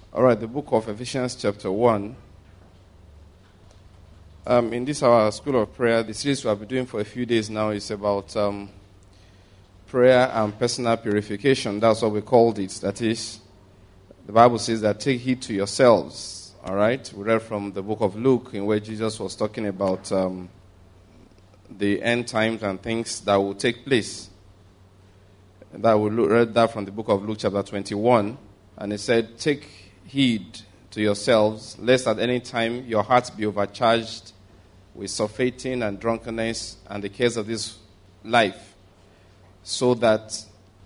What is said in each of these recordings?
All right, the book of Ephesians chapter 1. In this our School of Prayer, the series we have been doing for a few days now is about prayer and personal purification. That's what we called it. That is, the Bible says that take heed to yourselves. All right, we read from the book of Luke in where Jesus was talking about the end times and things that will take place. That we read that from the book of Luke chapter 21. And it said, take heed to yourselves, lest at any time your hearts be overcharged with surfeiting and drunkenness and the cares of this life, so that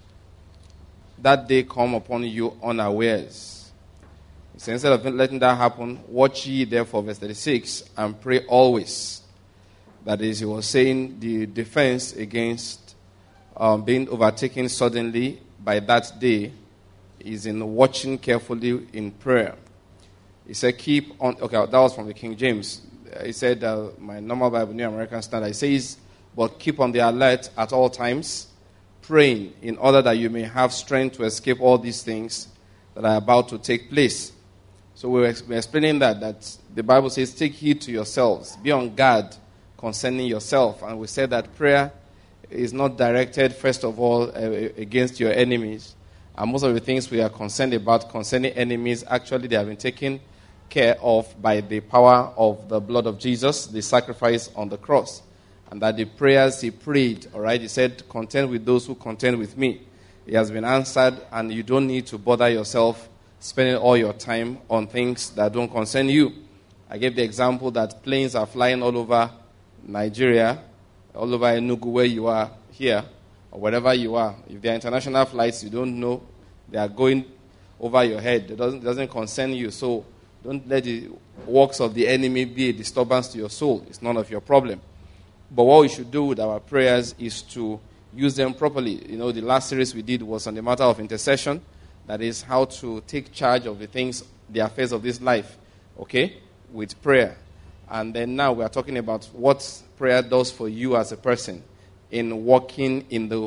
day come upon you unawares. So instead of letting that happen, watch ye therefore, verse 36, and pray always. That is, he was saying the defense against being overtaken suddenly by that day is in watching carefully in prayer. He said, keep on. Okay, that was from the King James. He said, my normal Bible, New American Standard, it says, but keep on the alert at all times, praying in order that you may have strength to escape all these things that are about to take place. So we're explaining that the Bible says, take heed to yourselves, be on guard concerning yourself. And we said that prayer is not directed, first of all, against your enemies. And most of the things we are concerned about concerning enemies, actually they have been taken care of by the power of the blood of Jesus, the sacrifice on the cross. And that the prayers he prayed, all right, he said, contend with those who contend with me. It has been answered, and you don't need to bother yourself spending all your time on things that don't concern you. I gave the example that planes are flying all over Nigeria, all over Enugu, where you are here, or wherever you are. If they are international flights, you don't know. They are going over your head. It doesn't concern you. So don't let the works of the enemy be a disturbance to your soul. It's none of your problem. But what we should do with our prayers is to use them properly. You know, the last series we did was on the matter of intercession. That is how to take charge of the things, the affairs of this life, okay, with prayer. And then now we are talking about what prayer does for you as a person in walking in the,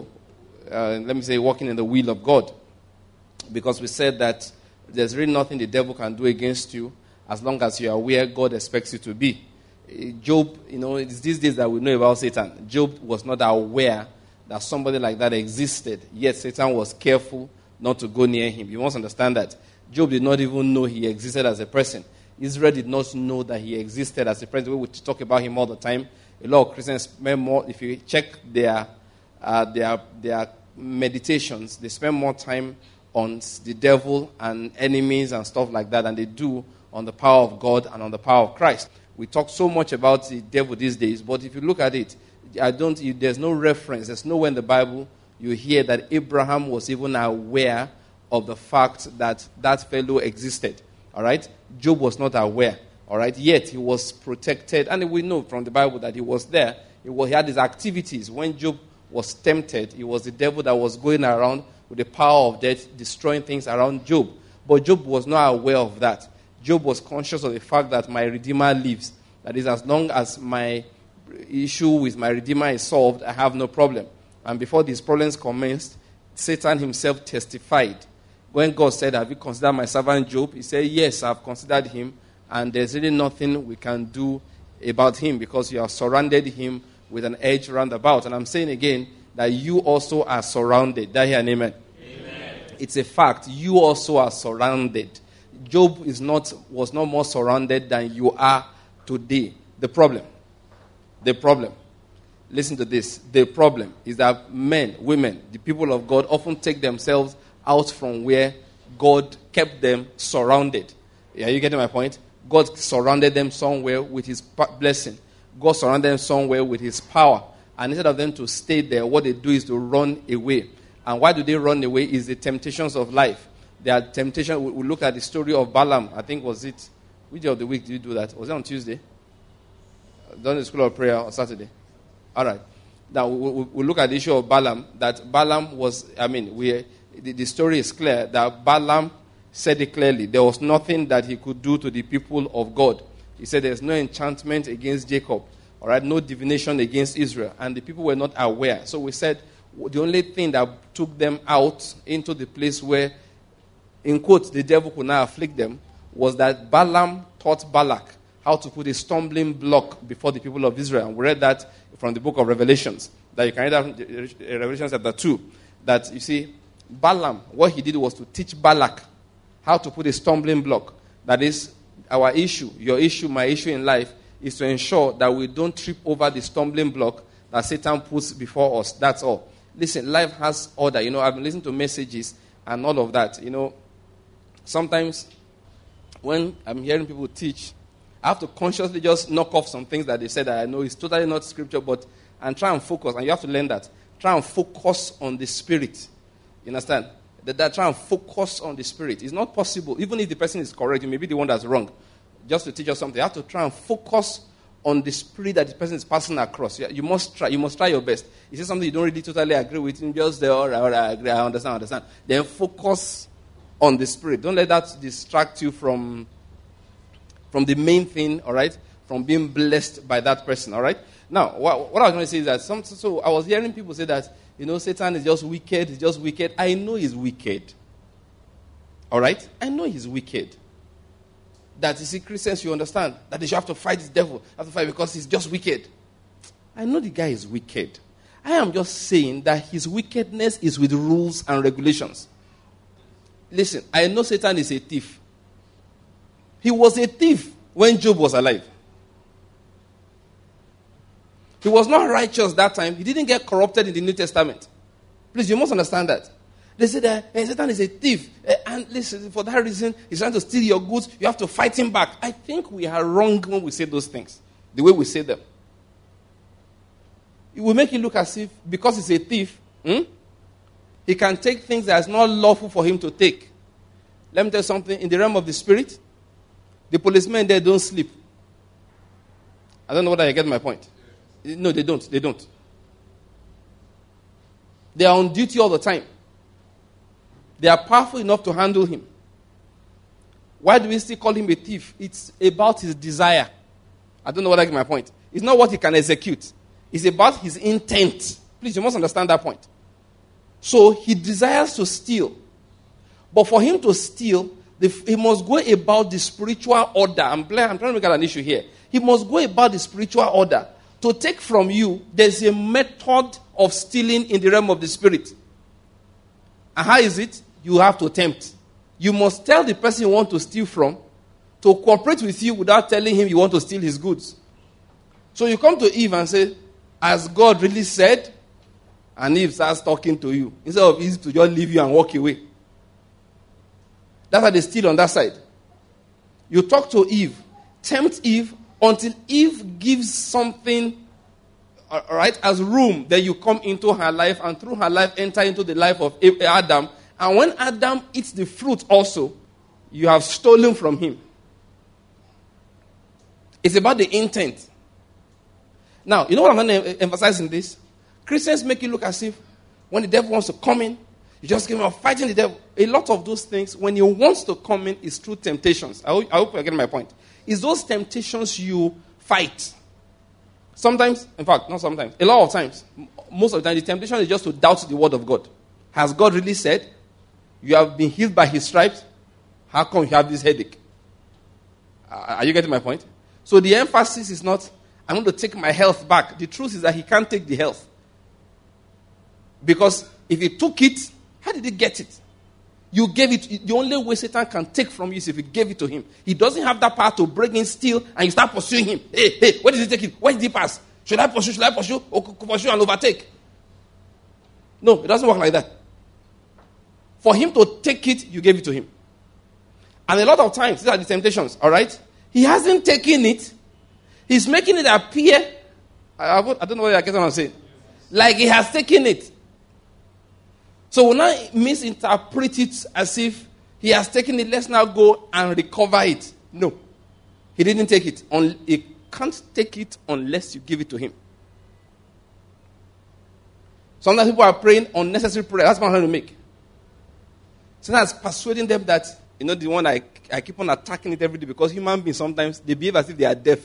walking in the will of God. Because we said that there's really nothing the devil can do against you as long as you are where God expects you to be. Job, you know, it's these days that we know about Satan. Job was not aware that somebody like that existed, yet Satan was careful not to go near him. You must understand that. Job did not even know he existed as a person. Israel did not know that he existed as a person. We would talk about him all the time. A lot of Christians spend more, if you check their meditations, they spend more time on the devil and enemies and stuff like that than they do on the power of God and on the power of Christ. We talk so much about the devil these days, but if you look at it, there's no reference, there's nowhere in the Bible you hear that Abraham was even aware of the fact that that fellow existed. All right? Job was not aware. All right? Yet he was protected. And we know from the Bible that he was there. He had his activities. When Job was tempted, it was the devil that was going around with the power of death, destroying things around Job. But Job was not aware of that. Job was conscious of the fact that my Redeemer lives. That is, as long as my issue with my Redeemer is solved, I have no problem. And before these problems commenced, Satan himself testified. When God said, have you considered my servant Job? He said, yes, I've considered him. And there's really nothing we can do about him because you have surrounded him with an edge round about. And I'm saying again that you also are surrounded. Did I hear an amen? Amen. It's a fact. You also are surrounded. Job was not more surrounded than you are today. The problem. Listen to this. The problem is that men, women, the people of God often take themselves out from where God kept them surrounded. Are you getting my point? God surrounded them somewhere with his blessing. God surrounded them somewhere with his power. And instead of them to stay there, what they do is to run away. And why do they run away? Is the temptations of life. There are temptations. We look at the story of Balaam. I think which day of the week did you do that? Was it on Tuesday? During the School of Prayer on Saturday? All right. Now, we look at the issue of Balaam. That Balaam was, the story is clear that Balaam said it clearly. There was nothing that he could do to the people of God. He said there's no enchantment against Jacob. All right, no divination against Israel. And the people were not aware. So we said the only thing that took them out into the place where in quotes, the devil could not afflict them was that Balaam taught Balak how to put a stumbling block before the people of Israel. And we read that from the book of Revelations. That you can read that in Revelation chapter 2. That, you see, Balaam, what he did was to teach Balak how to put a stumbling block. That is, our issue, your issue, my issue in life, is to ensure that we don't trip over the stumbling block that Satan puts before us. That's all. Listen, life has order. I've been listening to messages and all of that. Sometimes when I'm hearing people teach, I have to consciously just knock off some things that they said that I know is totally not scripture, and try and focus. And you have to learn that. Try and focus on the spirit. You understand? That try and focus on the spirit. It's not possible. Even if the person is correct, you may be the one that's wrong. Just to teach us something, you have to try and focus on the spirit that the person is passing across. You must try. You must try your best. If it's something you don't really totally agree with, just say, all right, I agree, I understand. Then focus on the spirit. Don't let that distract you from the main thing, all right? From being blessed by that person, all right? Now, what I was going to say is that, so I was hearing people say that, Satan is just wicked, I know he's wicked. All right? I know he's wicked. That, you see, Christians, you understand, that they should have to fight the devil, have to fight because he's just wicked. I know the guy is wicked. I am just saying that his wickedness is with rules and regulations. Listen, I know Satan is a thief. He was a thief when Job was alive. He was not righteous that time. He didn't get corrupted in the New Testament. Please, you must understand that. They say that Satan is a thief. And listen, for that reason, he's trying to steal your goods. You have to fight him back. I think we are wrong when we say those things. The way we say them. It will make it look as if, because he's a thief, he can take things that is not lawful for him to take. Let me tell you something. In the realm of the spirit, the policemen there don't sleep. I don't know whether you get my point. No, they don't. They don't. They are on duty all the time. They are powerful enough to handle him. Why do we still call him a thief? It's about his desire. I don't know whether I get my point. It's not what he can execute. It's about his intent. Please, you must understand that point. So, he desires to steal. But for him to steal, he must go about the spiritual order. I'm trying to make an issue here. He must go about the spiritual order. To take from you, there's a method of stealing in the realm of the spirit. And how is it? You have to tempt. You must tell the person you want to steal from to cooperate with you without telling him you want to steal his goods. So you come to Eve and say, as God really said, and Eve starts talking to you. Instead of easy to just leave you and walk away. That's how they steal on that side. You talk to Eve, tempt Eve, until Eve gives something, all right, as room, then you come into her life, and through her life enter into the life of Adam. And when Adam eats the fruit also, you have stolen from him. It's about the intent. Now, you know what I'm going to emphasize in this? Christians make it look as if when the devil wants to come in, you just give him fighting the devil. A lot of those things, when he wants to come in, is through temptations. I hope you're getting my point. It's those temptations you fight. Sometimes, in fact, not sometimes, a lot of times, most of the time, the temptation is just to doubt the word of God. Has God really said, you have been healed by his stripes? How come you have this headache? Are you getting my point? So the emphasis is not, I'm going to take my health back. The truth is that he can't take the health. Because if he took it, how did he get it? You gave it. The only way Satan can take from you is if you gave it to him. He doesn't have that power to break in, steal, and you start pursuing him. Hey, where did he take it? Where did he pass? Should I pursue? Or pursue and overtake? No, it doesn't work like that. For him to take it, you gave it to him. And a lot of times, these are the temptations, all right? He hasn't taken it. He's making it appear, I don't know whether I get what I'm saying, like he has taken it. So we'll now misinterpret it as if he has taken it, let's now go and recover it. No. He didn't take it. He can't take it unless you give it to him. Sometimes people are praying unnecessary prayer. That's what I'm trying to make. Sometimes persuading them that, the one I keep on attacking it every day because human beings sometimes, they behave as if they are deaf.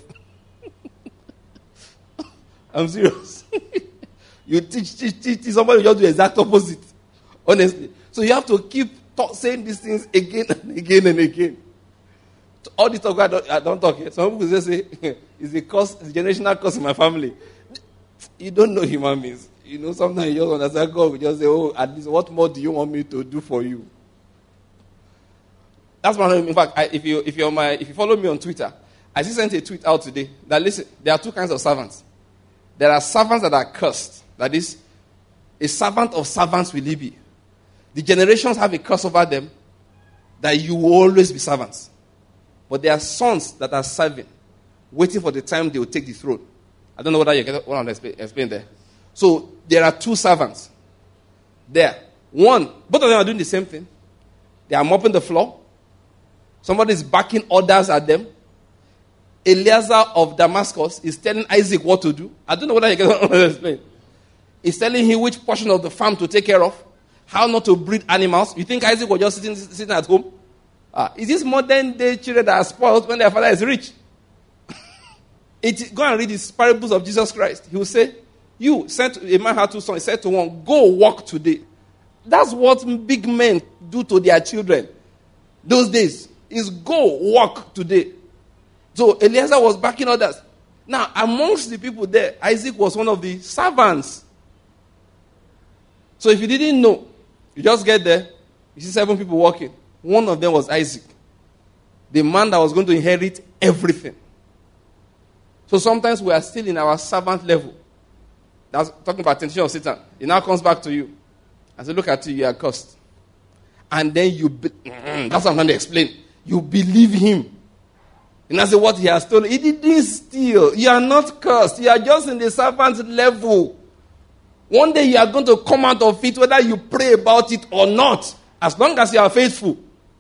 I'm serious. You teach, somebody will just do the exact opposite. Honestly. So you have to keep saying these things again and again and again. All this talk, I don't talk here. Some people just say, it's a generational curse in my family. You don't know human beings. Sometimes you just understand God will just say, at least what more do you want me to do for you? That's one. In fact, if you follow me on Twitter, I just sent a tweet out today that, listen, there are two kinds of servants. There are servants that are cursed. That is, a servant of servants will he be. The generations have a curse over them that you will always be servants. But there are sons that are serving, waiting for the time they will take the throne. I don't know whether you get what I'm explaining there. So there are two servants there. One, both of them are doing the same thing. They are mopping the floor. Somebody is backing orders at them. Eliezer of Damascus is telling Isaac what to do. I don't know whether you get what I'm explaining. He's telling him which portion of the farm to take care of, how not to breed animals. You think Isaac was just sitting at home? Is this modern day children that are spoiled when their father is rich? Go and read the parables of Jesus Christ. He will say, a man had two sons. He said to one, go walk today. That's what big men do to their children. Those days is go walk today. So Eliezer was backing others. Now, amongst the people there, Isaac was one of the servants. So if you didn't know, you just get there, you see 7 people walking. One of them was Isaac, the man that was going to inherit everything. So sometimes we are still in our servant level. That's talking about temptation of Satan. He now comes back to you and says, look at you are cursed. And then that's what I'm trying to explain. You believe him. And that's what he has told you. He didn't steal. You are not cursed. You are just in the servant level. One day you are going to come out of it whether you pray about it or not. As long as you are faithful.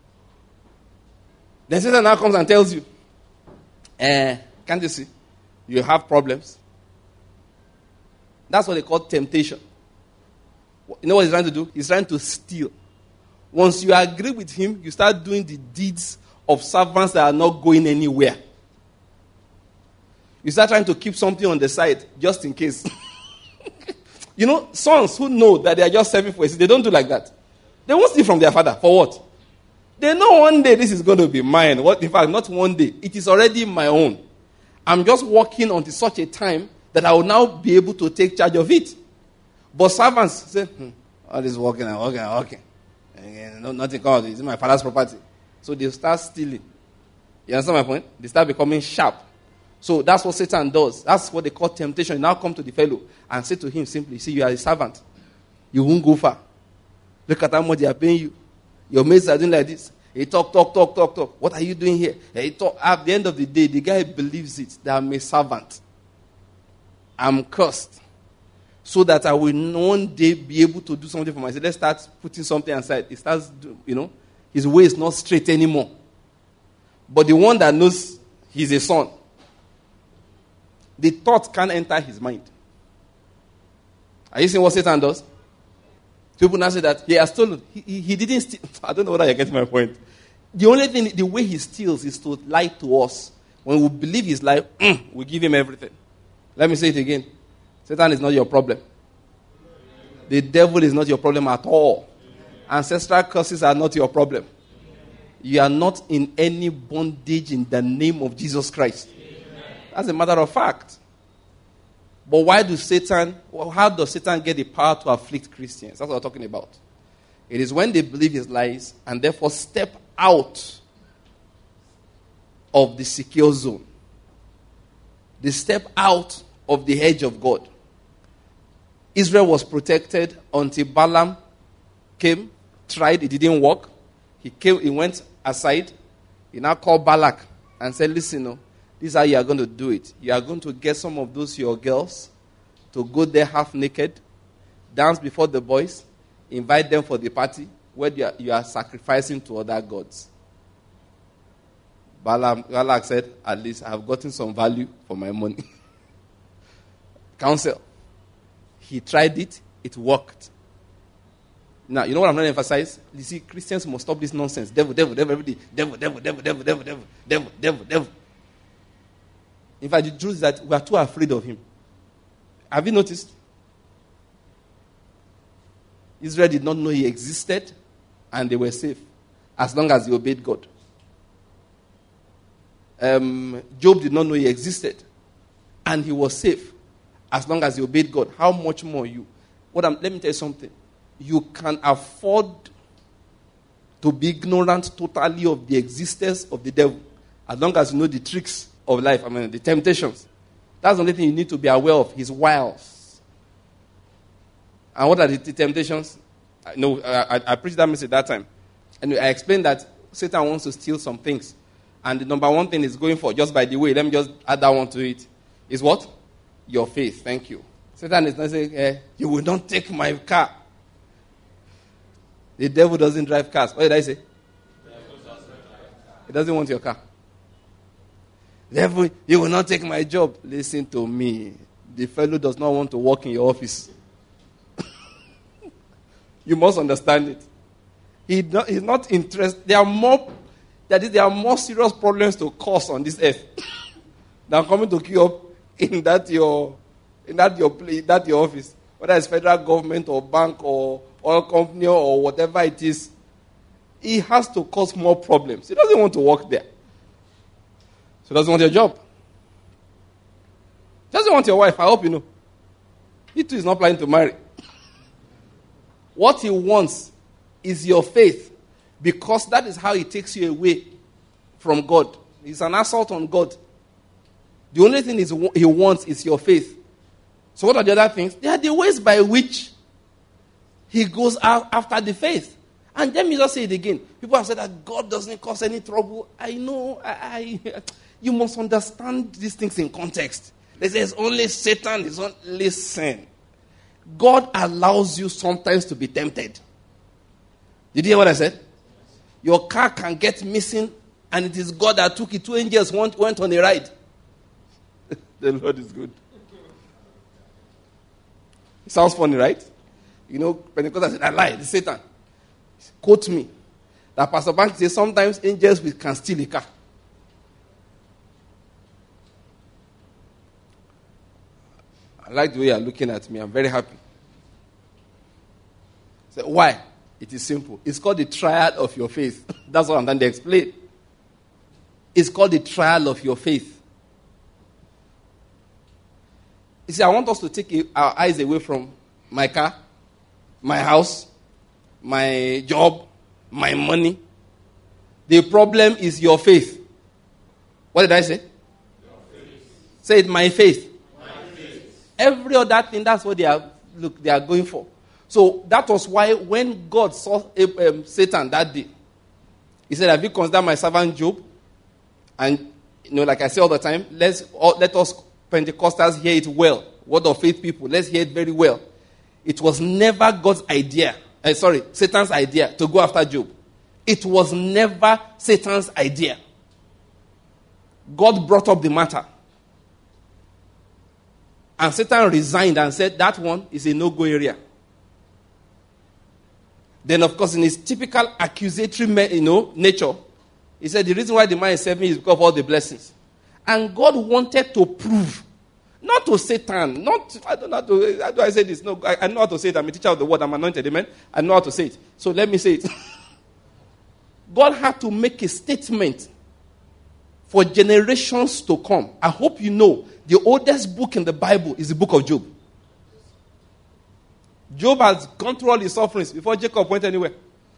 Then Satan now comes and tells you, can't you see? You have problems. That's what they call temptation. You know what he's trying to do? He's trying to steal. Once you agree with him, you start doing the deeds of servants that are not going anywhere. You start trying to keep something on the side just in case. Sons who know that they are just serving for a season, they don't do like that. They won't steal from their father. For what? They know one day this is going to be mine. In fact, not one day. It is already my own. I'm just working until such a time that I will now be able to take charge of it. But servants say, all this working and working and working. Nothing comes. It's my father's property. So they start stealing. You understand my point? They start becoming sharp. So that's what Satan does. That's what they call temptation. You now come to the fellow and say to him simply, see, you are a servant. You won't go far. Look at how much they are paying you. Your mates are doing like this. He talk. What are you doing here? He talk. At the end of the day, the guy believes it, that I'm a servant. I'm cursed. So that I will one day be able to do something for myself. Let's start putting something aside. He starts, his way is not straight anymore. But the one that knows he's a son, the thought can't enter his mind. Are you seeing what Satan does? People now say that he has stolen. He didn't steal. I don't know whether you're getting my point. The only thing, the way he steals is to lie to us. When we believe his lie, we give him everything. Let me say it again. Satan is not your problem. The devil is not your problem at all. Ancestral curses are not your problem. You are not in any bondage in the name of Jesus Christ. That's a matter of fact. But how does Satan get the power to afflict Christians? That's what we're talking about. It is when they believe his lies and therefore step out of the secure zone. They step out of the hedge of God. Israel was protected until Balaam came, tried, it didn't work. He went aside. He now called Balak and said, listen, this is how you are going to do it. You are going to get some of those your girls to go there half naked, dance before the boys, invite them for the party where you are sacrificing to other gods. Balak said, at least I have gotten some value for my money. Counsel. He tried it. It worked. Now, you know what I'm trying to emphasize? You see, Christians must stop this nonsense. Devil, every day. Devil. In fact, the truth is that we are too afraid of him. Have you noticed? Israel did not know he existed. and they were safe as long as they obeyed God. Job did not know he existed, and he was safe as long as he obeyed God. How much more you? Let me tell you something. You can afford to be ignorant totally of the existence of the devil as long as you know the tricks of life, the temptations. That's the only thing you need to be aware of, his wiles. And what are the temptations? I preached that message that time. And I explained that Satan wants to steal some things. And the number one thing is going for, just by the way, let me just add that one to it, is what? Your faith. Thank you. Satan is not saying, you will not take my car. The devil doesn't drive cars. What did I say? He doesn't want your car. Devil, you will not take my job. Listen to me. The fellow does not want to work in your office. You must understand it. He's not interested. There are more serious problems to cause on this earth than coming to queue up in that your office, whether it's federal government or bank or oil company or whatever it is. He has to cause more problems. He doesn't want to work there. So he doesn't want your job. He doesn't want your wife. I hope you know. He too is not planning to marry. What he wants is your faith, because that is how he takes you away from God. It's an assault on God. The only thing he wants is your faith. So what are the other things? They are the ways by which he goes out after the faith. And let me just say it again. People have said that God doesn't cause any trouble. I know. You must understand these things in context. They say it's only Satan, it's only sin. God allows you sometimes to be tempted. Did you hear what I said? Your car can get missing, and it is God that took it. 2 angels went on a ride. The Lord is good. It sounds funny, right? Pentecostal said, I lied. It's Satan. Quote me. That Pastor Bank says sometimes angels can steal a car. I like the way you're looking at me. I'm very happy. So why? It is simple. It's called the trial of your faith. That's what I'm trying to explain. It's called the trial of your faith. You see, I want us to take our eyes away from my car, my house, my job, my money. The problem is your faith. What did I say? Your faith. Say it, my faith. My faith. Every other thing, that's what they are going for. So that was why when God saw Satan that day, he said, have you considered my servant Job? And, like I say all the time, let us Pentecostals hear it well. Word of faith people, let's hear it very well. It was never God's idea. Satan's idea to go after Job. It was never Satan's idea. God brought up the matter. And Satan resigned and said, that one is a no-go area. Then, of course, in his typical accusatory nature, he said the reason why the man is serving is because of all the blessings. And God wanted to prove, not to Satan, I don't know how do I say this? No, I know how to say it. I'm a teacher of the word. I'm anointed, amen? I know how to say it. So let me say it. God had to make a statement for generations to come. I hope you know the oldest book in the Bible is the book of Job. Job has gone through all his sufferings before Jacob went anywhere.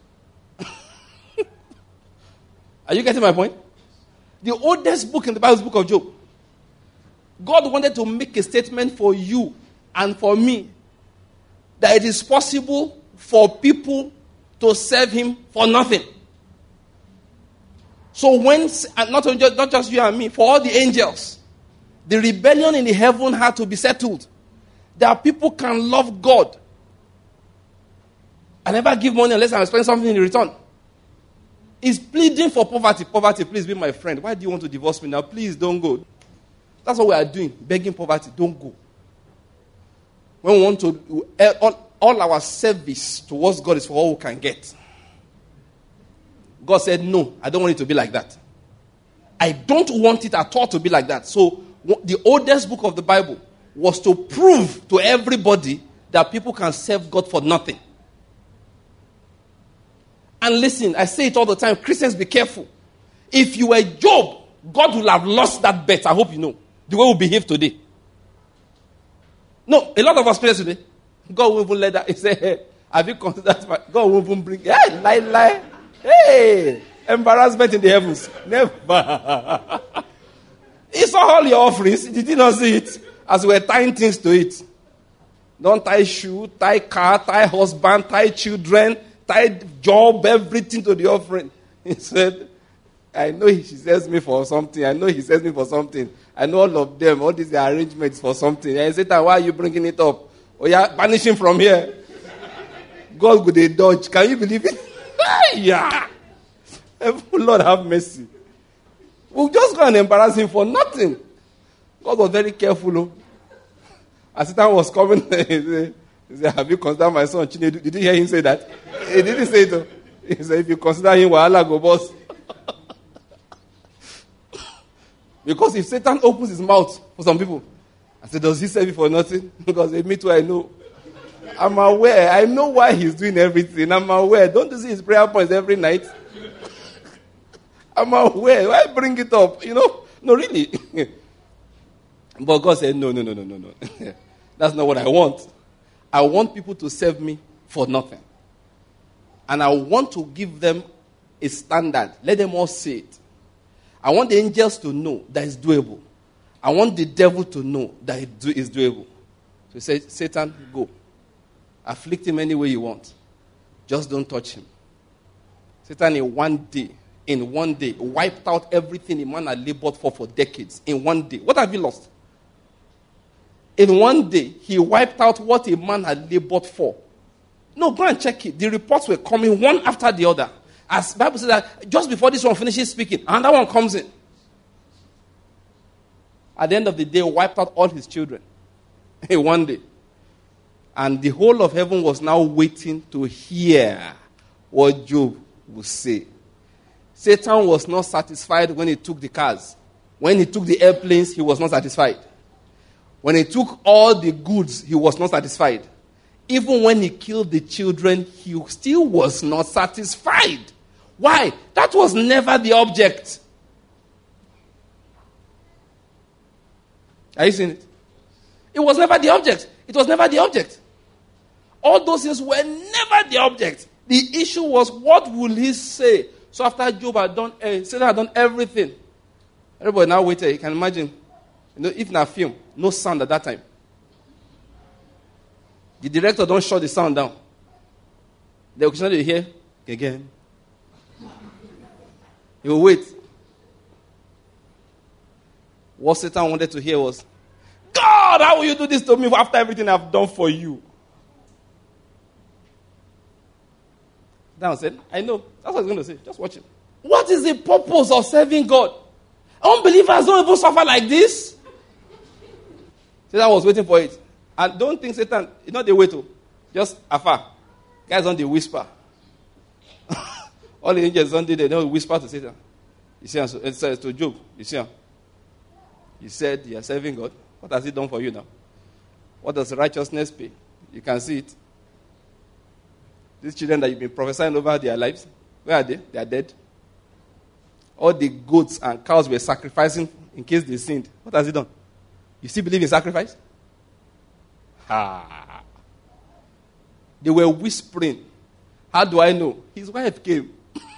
Are you getting my point? The oldest book in the Bible is the book of Job. God wanted to make a statement for you and for me that it is possible for people to serve him for nothing. So when, not just you and me, for all the angels, the rebellion in the heaven had to be settled. That people can love God. I never give money unless I expect something in return. He's pleading for poverty. Poverty, please be my friend. Why do you want to divorce me now? Please don't go. That's what we are doing. Begging poverty. Don't go. When we want to, all our service towards God is for all we can get. God said, no, I don't want it to be like that. I don't want it at all to be like that. So the oldest book of the Bible was to prove to everybody that people can serve God for nothing. And listen, I say it all the time. Christians, be careful. If you were Job, God will have lost that bet. I hope you know. The way we behave today. No, a lot of us pray today. God will even let that. He said, hey, have you considered that? God will even bring, hey, lie. Hey, embarrassment in the heavens. Never. He saw all your offerings. Did you not see it? As we were tying things to it. Don't tie shoe, tie car, tie husband, tie children, tie job, everything to the offering. He said, I know she says me for something. I know he says me for something. I know all of them, all these arrangements for something. And I said, why are you bringing it up? Oh, yeah, banishing from here. God with a dodge. Can you believe it? Yeah. Lord have mercy. We'll just go and embarrass him for nothing. God was very careful. Oh. As Satan was coming, he said, have you considered my son Chinedu? Did you hear him say that? He didn't say it. Oh. He said, if you consider him, Wahala go boss. Because if Satan opens his mouth for some people, I said, does he serve you for nothing? Because me too, I know. I'm aware. I know why he's doing everything. I'm aware. Don't you see his prayer points every night? I'm aware. Why bring it up? You know? No, really. But God said, no. That's not what I want. I want people to serve me for nothing. And I want to give them a standard. Let them all see it. I want the angels to know that it's doable. I want the devil to know that it is doable. So he said, Satan, go. Afflict him any way you want. Just don't touch him. Satan in one day, wiped out everything a man had labored for decades. In one day. What have you lost? In one day, he wiped out what a man had labored for. No, go and check it. The reports were coming one after the other. As the Bible says that just before this one finishes speaking, another one comes in. At the end of the day, wiped out all his children. In one day. And the whole of heaven was now waiting to hear what Job would say. Satan was not satisfied when he took the cars. When he took the airplanes, he was not satisfied. When he took all the goods, he was not satisfied. Even when he killed the children, he still was not satisfied. Why? That was never the object. Are you seeing it? It was never the object. It was never the object. All those things were never the object. The issue was, what will he say? So after Job had done, Satan had done everything. Everybody now waited. You can imagine. You know, if in a film, no sound at that time. The director don't shut the sound down. The occasionally you hear again. He will wait. What Satan wanted to hear was, God, how will you do this to me after everything I've done for you? Satan said, I know. That's what he's going to say. Just watch it. What is the purpose of serving God? Unbelievers don't even suffer like this. Satan was waiting for it. And don't think Satan, it's not the way to. Just afar. Guys on the whisper. All the angels on the day, they don't whisper to Satan. You see, it says to Job, you see, he said, you are serving God. What has he done for you now? What does righteousness pay? You can see it. These children that you've been prophesying over their lives, where are they? They are dead. All the goats and cows were sacrificing in case they sinned. What has he done? You still believe in sacrifice? They were whispering. How do I know? His wife came.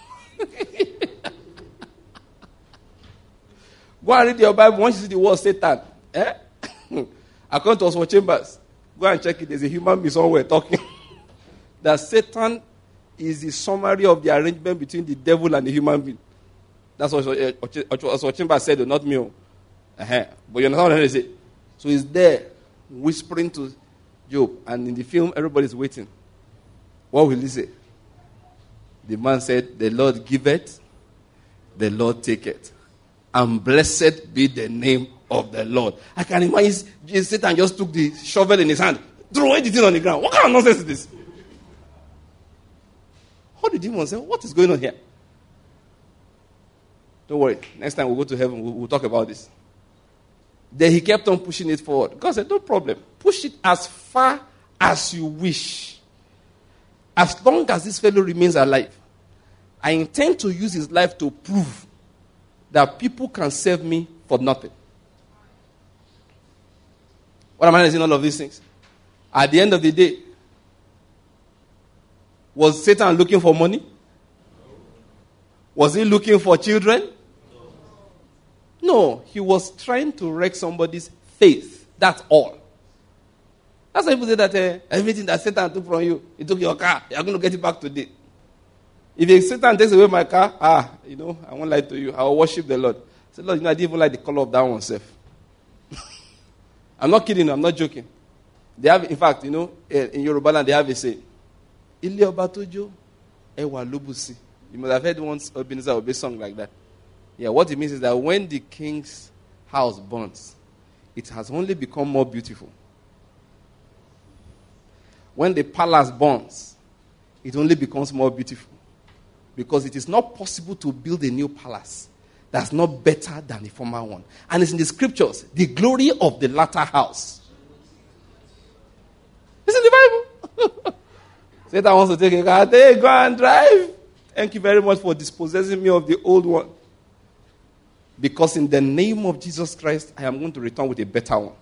Go and read your Bible. Once you see the word Satan, according to Oswald Chambers, go and check it. There's a human being somewhere talking. That Satan is the summary of the arrangement between the devil and the human being. That's what Oswald Chambers said, not me. But you understand what I'm saying? So he's there whispering to Job, and in the film, everybody's waiting. What will he say? The man said, the Lord giveth, the Lord taketh, and blessed be the name of the Lord. I can imagine Satan just took the shovel in his hand, threw the thing on the ground. What kind of nonsense is this? How did demons say, what is going on here? Don't worry. Next time we go to heaven, we'll talk about this. Then he kept on pushing it forward. God said, no problem. Push it as far as you wish. As long as this fellow remains alive. I intend to use his life to prove that people can serve me for nothing. What am I saying? All of these things. At the end of the day, was Satan looking for money? Was he looking for children? No, he was trying to wreck somebody's faith. That's all. That's why people say that everything that Satan took from you, he took your car, you're going to get it back today. If Satan takes away my car, I won't lie to you, I will worship the Lord. I said, Lord, I didn't even like the color of that one self. I'm not kidding, I'm not joking. They have, in fact, in Yoruba land, they have a saying, Ile Oba Tojo, Ewa Lubusi. You must have heard once Ebenezer Obey song like that. Yeah, what it means is that when the king's house burns, it has only become more beautiful. When the palace burns, it only becomes more beautiful. Because it is not possible to build a new palace that's not better than the former one. And it's in the scriptures, the glory of the latter house. It's in the Bible. Satan wants to take a car. Hey, go and drive. Thank you very much for dispossessing me of the old one. Because in the name of Jesus Christ, I am going to return with a better one.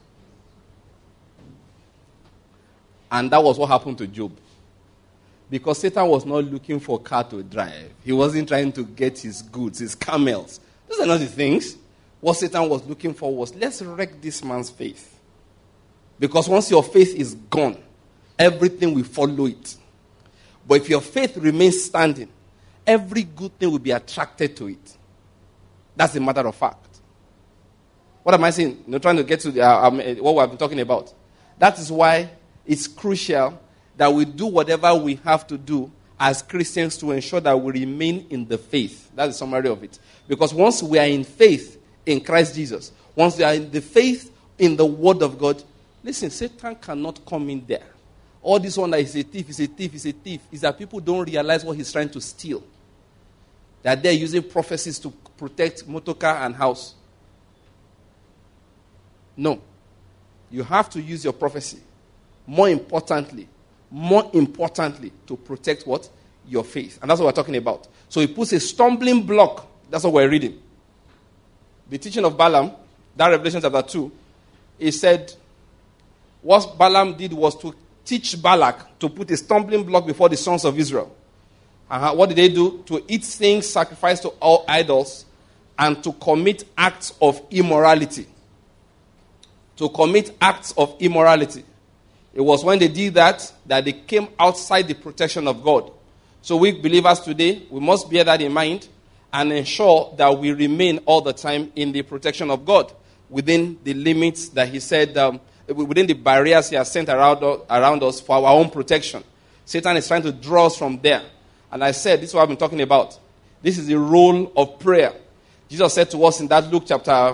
And that was what happened to Job. Because Satan was not looking for a car to drive. He wasn't trying to get his goods, his camels. Those are not the things. What Satan was looking for was, let's wreck this man's faith. Because once your faith is gone, everything will follow it. But if your faith remains standing, every good thing will be attracted to it. That's a matter of fact. What am I saying? Trying to get to what we have been talking about. That is why it's crucial that we do whatever we have to do as Christians to ensure that we remain in the faith. That's the summary of it. Because once we are in faith in Christ Jesus, once we are in the faith in the Word of God, listen, Satan cannot come in there. All this one that is a thief, is a thief, is a thief, is that people don't realize what he's trying to steal. That they're using prophecies to protect motor car and house. No. You have to use your prophecy. More importantly, to protect what? Your faith. And that's what we're talking about. So he puts a stumbling block. That's what we're reading. The teaching of Balaam, that Revelation chapter 2, he said, what Balaam did was to teach Balak to put a stumbling block before the sons of Israel. What did they do? To eat things sacrificed to all idols and to commit acts of immorality. To commit acts of immorality. It was when they did that they came outside the protection of God. So we believers today, we must bear that in mind and ensure that we remain all the time in the protection of God within the limits that he said, within the barriers he has sent around us for our own protection. Satan is trying to draw us from there. And I said, this is what I've been talking about. This is the role of prayer. Jesus said to us in that Luke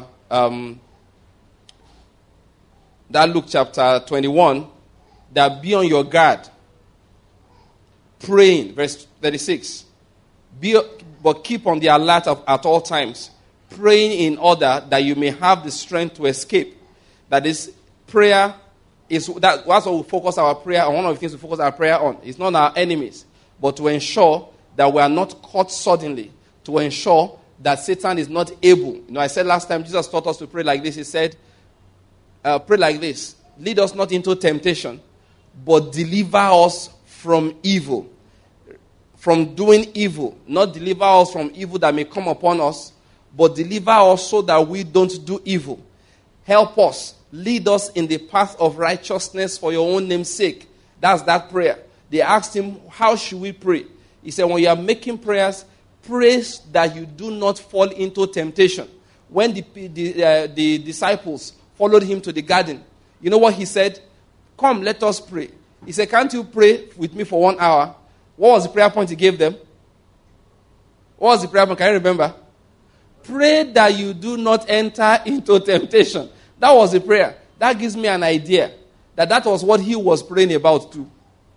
chapter 21, that be on your guard, praying, verse 36. But keep on the alert at all times, praying in order that you may have the strength to escape. That is, prayer that's what we focus our prayer on. One of the things we focus our prayer on. It's not our enemies, but to ensure that we are not caught suddenly, to ensure that Satan is not able. I said last time, Jesus taught us to pray like this. He said, pray like this. Lead us not into temptation, but deliver us from evil. From doing evil. Not deliver us from evil that may come upon us, but deliver us so that we don't do evil. Help us. Lead us in the path of righteousness for your own name's sake. That's that prayer. They asked him, how should we pray? He said, when you are making prayers, pray that you do not fall into temptation. When the disciples followed him to the garden, you know what he said? Come, let us pray. He said, can't you pray with me for 1 hour? What was the prayer point he gave them? What was the prayer point? Can you remember? Pray that you do not enter into temptation. That was the prayer. That gives me an idea that was what he was praying about too.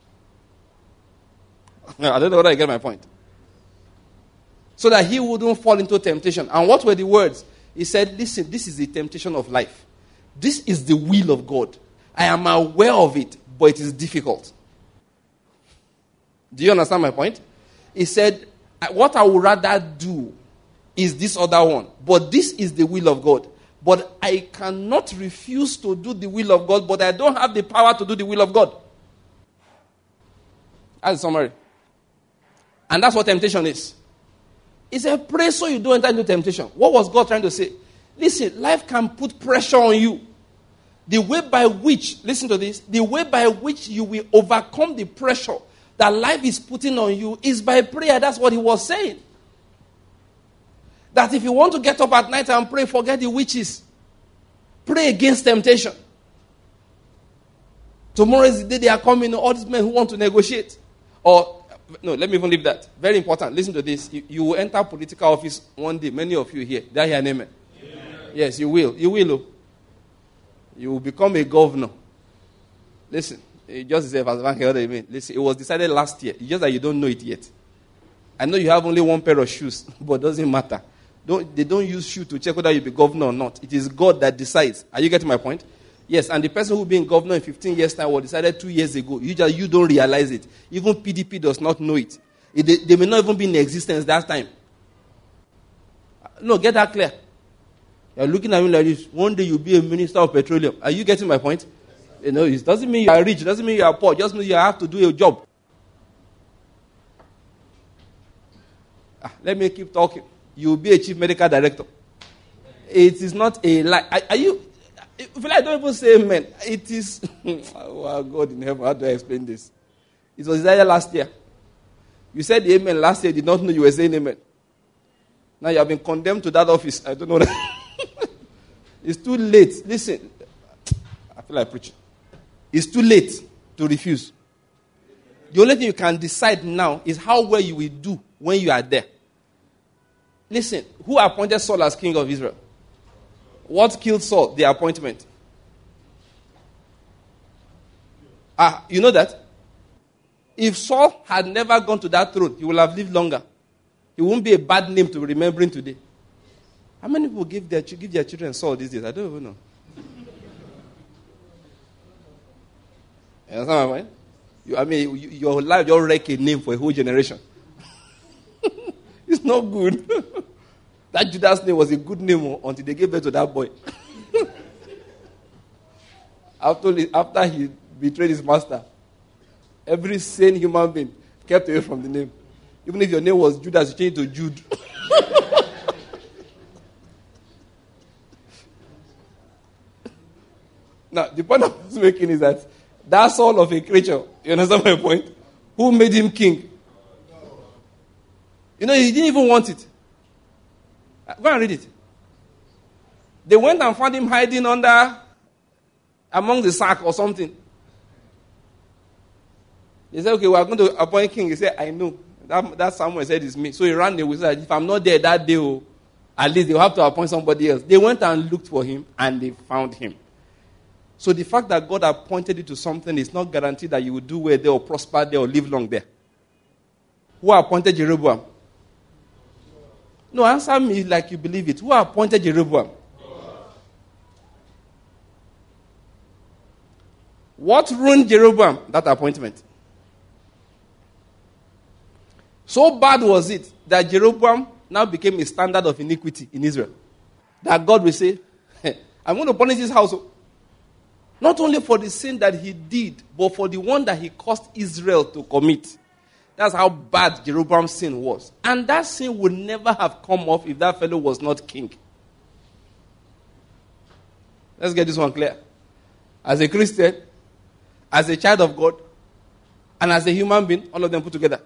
I don't know whether I get my point. So that he wouldn't fall into temptation. And what were the words? He said, listen, this is the temptation of life. This is the will of God. I am aware of it, but it is difficult. Do you understand my point? He said, What I would rather do is this other one. But this is the will of God. But I cannot refuse to do the will of God, but I don't have the power to do the will of God. That's the summary. And that's what temptation is. He said, pray so you don't enter into temptation. What was God trying to say? Listen, life can put pressure on you. The way by which, listen to this, the way by which you will overcome the pressure that life is putting on you is by prayer. That's what he was saying. That if you want to get up at night and pray, forget the witches. Pray against temptation. Tomorrow is the day they are coming, all these men who want to negotiate. Or, no, let me even leave that. Very important. Listen to this. You will enter political office one day. Many of you here. Did I hear an amen? Amen. Yes, you will. You will. You will become a governor. Listen. Just say, listen, it was decided last year. It's just that you don't know it yet. I know you have only one pair of shoes, but it doesn't matter. They don't use shoe to check whether you'll be governor or not. It is God that decides. Are you getting my point? Yes, and the person who will be in governor in 15 years' time was decided 2 years ago. You don't realize it. Even PDP does not know it. They may not even be in existence that time. No, get that clear. You're looking at me like this. One day you'll be a minister of petroleum. Are you getting my point? You know, it doesn't mean you are rich. It doesn't mean you are poor. It just means you have to do a job. Let me keep talking. You will be a chief medical director. It is not a lie. Are you... If I don't even say amen, it is... Oh, God in heaven, how do I explain this? It was decided last year. You said amen last year, you did not know you were saying amen. Now you have been condemned to that office. I don't know that. It's too late. Listen, I feel like preaching. It's too late to refuse. The only thing you can decide now is how well you will do when you are there. Listen, who appointed Saul as king of Israel? What killed Saul? The appointment. You know that? If Saul had never gone to that throne, he would have lived longer. It won't be a bad name to be remembering today. How many people give their children Saul these days? I don't even know. You understand my point? Your life just wreck a name for a whole generation. It's not good. That Judas name was a good name until they gave birth to that boy. After he betrayed his master, every sane human being kept away from the name. Even if your name was Judas, you changed it to Jude. Now, the point I was making is that Saul of a creature, you understand my point? Who made him king? You know, he didn't even want it. Go and read it. They went and found him hiding among the sack or something. They said, okay, we are going to appoint king. He said, I know. That Samuel said it's me. So he ran away. He said, if I'm not there that day, at least they'll have to appoint somebody else. They went and looked for him and they found him. So the fact that God appointed you to something is not guaranteed that you will do well there or prosper there or live long there. Who appointed Jeroboam? No, answer me like you believe it. Who appointed Jeroboam? What ruined Jeroboam? That appointment. So bad was it that Jeroboam now became a standard of iniquity in Israel. That God will say, I'm going to punish this household. Not only for the sin that he did, but for the one that he caused Israel to commit. That's how bad Jeroboam's sin was. And that sin would never have come off if that fellow was not king. Let's get this one clear. As a Christian, as a child of God, and as a human being, all of them put together.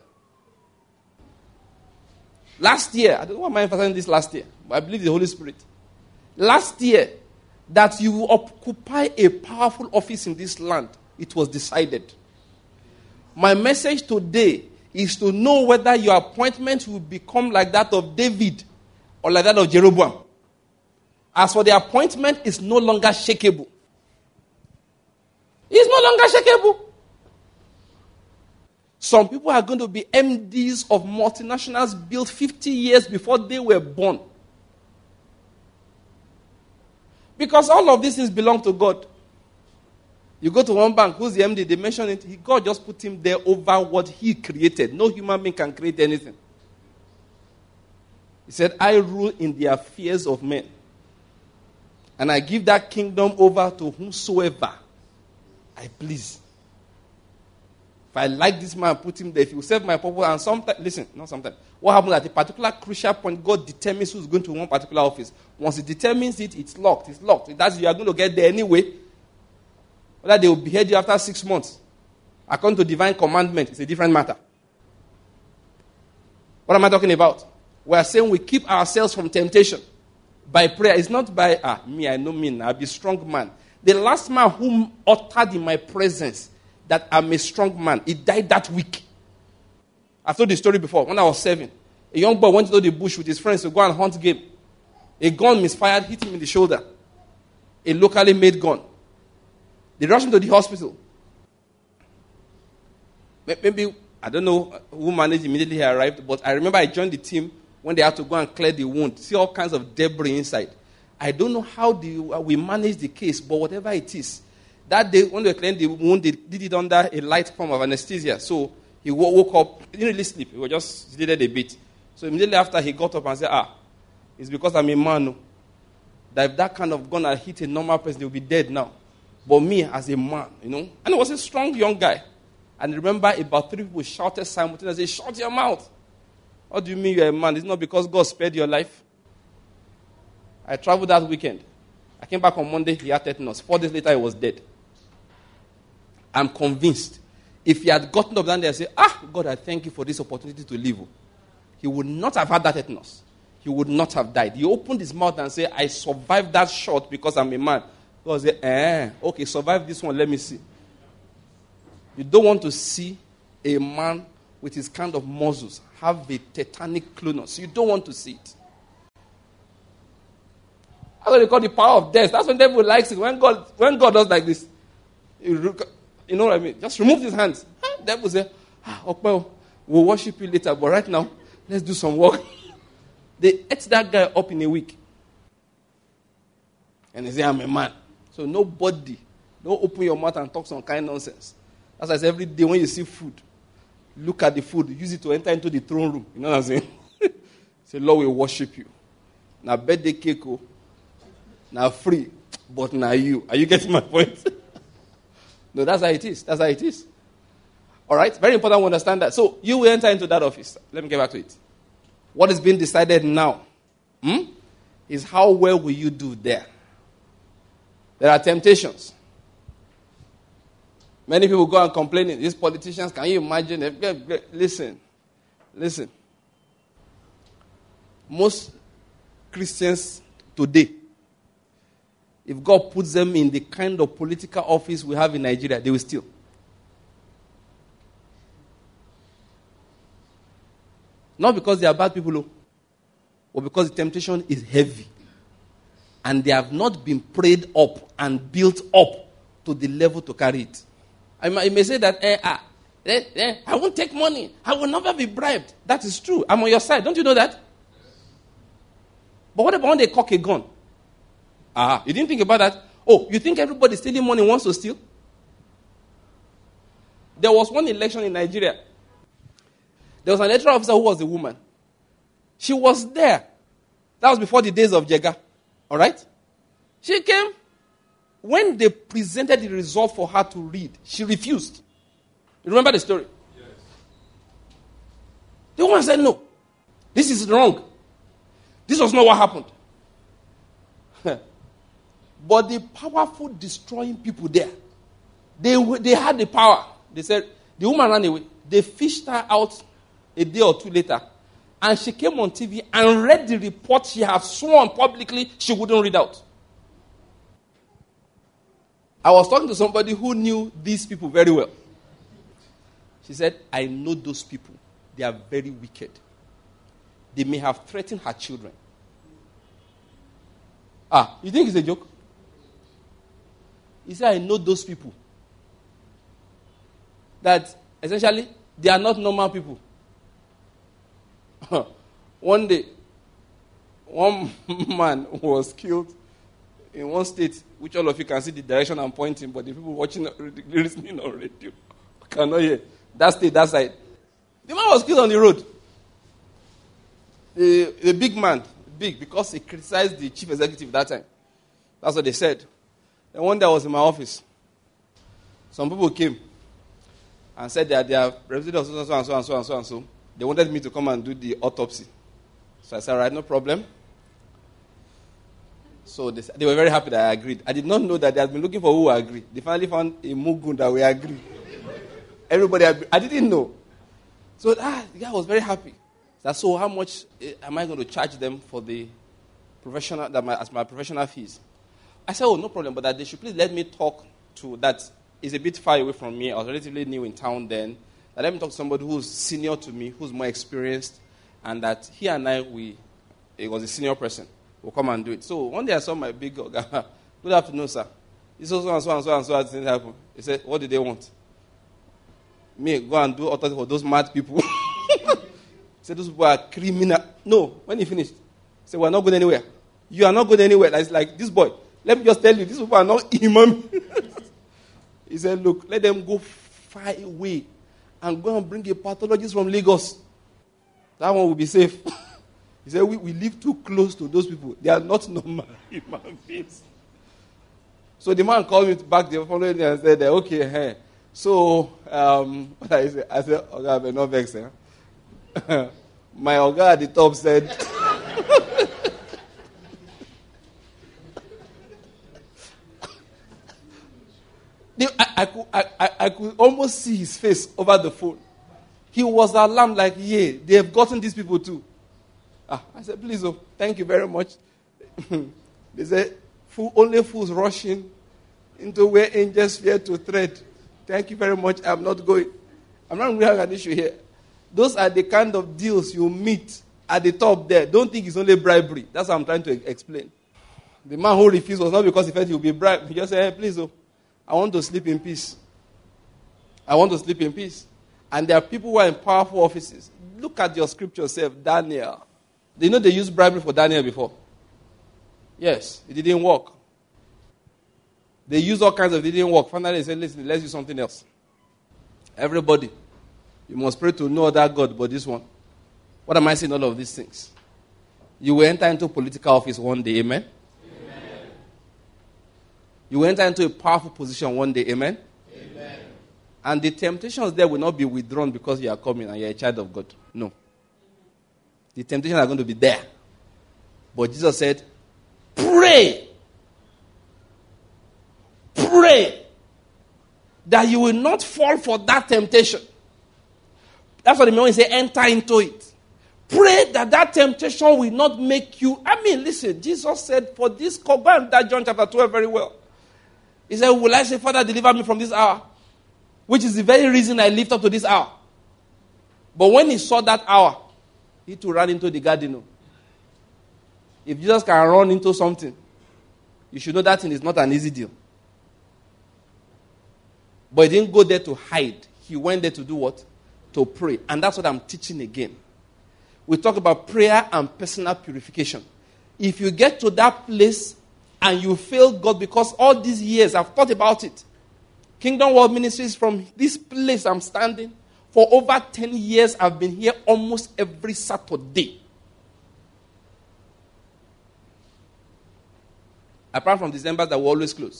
Last year, I don't know why I'm emphasizing this last year, but I believe the Holy Spirit. Last year, that you will occupy a powerful office in this land, it was decided. My message today is to know whether your appointment will become like that of David or like that of Jeroboam. As for the appointment, it's no longer shakeable. It's no longer shakeable. Some people are going to be MDs of multinationals built 50 years before they were born. Because all of these things belong to God. You go to one bank, who's the MD? They mention it. God just put him there over what he created. No human being can create anything. He said, I rule in the affairs of men. And I give that kingdom over to whomsoever I please. If I like this man, put him there. If he will serve my purpose, and sometimes, listen, not sometimes. What happens at a particular crucial point, God determines who's going to one particular office. Once he determines it, it's locked. It's locked. That's you are going to get there anyway. Whether they will behead you after 6 months, according to divine commandment, it's a different matter. What am I talking about? We are saying we keep ourselves from temptation by prayer. It's not by, I know me, I'll be a strong man. The last man who uttered in my presence that I'm a strong man, he died that week. I've told the story before. When I was 7, a young boy went to the bush with his friends to go and hunt game. A gun misfired, hit him in the shoulder. A locally made gun. They rushed him to the hospital. Maybe, I don't know who managed immediately he arrived, but I remember I joined the team when they had to go and clear the wound. See all kinds of debris inside. I don't know how we managed the case, but whatever it is, that day when they were clearing the wound, they did it under a light form of anesthesia. So he woke up, he didn't really sleep, he was just sedated a bit. So immediately after he got up and said, it's because I'm a man. That if that kind of gun had hit a normal person, they would be dead now. But me as a man, And he was a strong young guy. And remember, about 3 people shouted simultaneously, shut your mouth. What do you mean you're a man? It's not because God spared your life. I traveled that weekend. I came back on Monday, he had tetanus. 4 days later, he was dead. I'm convinced. If he had gotten up down there and said, God, I thank you for this opportunity to live, he would not have had that tetanus. He would not have died. He opened his mouth and said, I survived that shot because I'm a man. God said, okay, survive this one, let me see. You don't want to see a man with his kind of muscles have a tetanic clunus. You don't want to see it. That's what they call the power of death. That's when the devil likes it. When God does like this, you know what I mean? Just remove his hands. The devil says, okay, we'll worship you later, but right now, let's do some work. They ate that guy up in a week. And they say, I'm a man. So nobody, don't open your mouth and talk some kind of nonsense. That's why I say every day when you see food, look at the food, use it to enter into the throne room. You know what I'm saying? Say, Lord, we worship you. Now birthday cake, now free, but now you. Are you getting my point? No, that's how it is. That's how it is. All right? Very important to understand that. So you will enter into that office. Let me get back to it. What is being decided now is how well will you do there. There are temptations. Many people go and complaining. These politicians, can you imagine? Listen. Most Christians today, if God puts them in the kind of political office we have in Nigeria, they will steal. Not because they are bad people, but because the temptation is heavy. And they have not been prayed up and built up to the level to carry it. You may say that, I won't take money. I will never be bribed. That is true. I'm on your side. Don't you know that? But what about when they cock a gun? You didn't think about that? Oh, you think everybody stealing money wants to steal? There was one election in Nigeria. There was an electoral officer who was a woman. She was there. That was before the days of Jega. All right? She came. When they presented the result for her to read, she refused. You remember the story? Yes. The woman said, no. This is wrong. This was not what happened. But the powerful destroying people there, they had the power. They said, the woman ran away. They fished her out a day or two later. And she came on TV and read the report she had sworn publicly she wouldn't read out. I was talking to somebody who knew these people very well. She said, I know those people. They are very wicked. They may have threatened her children. You think it's a joke? He said, I know those people. That essentially, they are not normal people. One day, one man was killed in one state, which all of you can see the direction I'm pointing, but the people watching, listening on radio cannot hear. That state, that side. The man was killed on the road. The big man, big, because he criticized the chief executive that time. That's what they said. And one day I was in my office. Some people came and said that they are representatives of so and so and so and so and so. They wanted me to come and do the autopsy. So I said, all right, no problem. So they were very happy that I agreed. I did not know that they had been looking for who would agree. They finally found a Mugun that we agree. Everybody agreed. I didn't know. So the guy was very happy. So how much am I going to charge them for the professional, as my professional fees? I said, oh, no problem, but that they should please let me talk to that. Is a bit far away from me. I was relatively new in town then. That let me talk to somebody who's senior to me, who's more experienced, and that he and it was a senior person, will come and do it. So one day I saw my big guy. Good afternoon, sir. This so and so and so and so things happen. He said, what did they want? Me, go and do autopsy for those mad people. He said, those people are criminal. No, when he finished, he said, we're not going anywhere. You are not going anywhere. It's like, this boy, let me just tell you, these people are not imam. He said, look, let them go far away and go and bring a pathologist from Lagos. That one will be safe. He said, we live too close to those people. They are not normal human beings. So the man called me back the following day and said, okay, hey. So, what I said, Oga, I'm not vexed. My Oga at the top said, I could almost see his face over the phone. He was alarmed, like, yeah, they have gotten these people too. I said, please, thank you very much. They said, only fools rushing into where angels fear to tread. Thank you very much. I'm not going. I'm not going to have an issue here. Those are the kind of deals you meet at the top there. Don't think it's only bribery. That's what I'm trying to explain. The man who refused was not because he felt he would be bribed. He just said, hey, please, I want to sleep in peace. I want to sleep in peace. And there are people who are in powerful offices. Look at your scripture yourself, Daniel. Do you know they used bribery for Daniel before? Yes, it didn't work. They used all kinds of, it didn't work. Finally, they said, listen, let's do something else. Everybody, you must pray to no other God but this one. What am I saying all of these things? You will enter into political office one day, amen? Amen. You will enter into a powerful position one day, amen? Amen. And the temptations there will not be withdrawn because you are coming and you are a child of God. No. The temptations are going to be there. But Jesus said, pray. Pray that you will not fall for that temptation. That's what the man say, enter into it. Pray that temptation will not make you. Listen, Jesus said, for this, go and that John chapter 12 very well. He said, will I say, Father, deliver me from this hour? Which is the very reason I lift up to this hour. But when he saw that hour, he too ran into the garden. If Jesus can run into something, you should know that thing is not an easy deal. But he didn't go there to hide. He went there to do what? To pray. And that's what I'm teaching again. We talk about prayer and personal purification. If you get to that place and you fail God, because all these years I've thought about it. Kingdom World Ministries, from this place I'm standing, for over 10 years I've been here almost every Saturday. Apart from December that were always closed.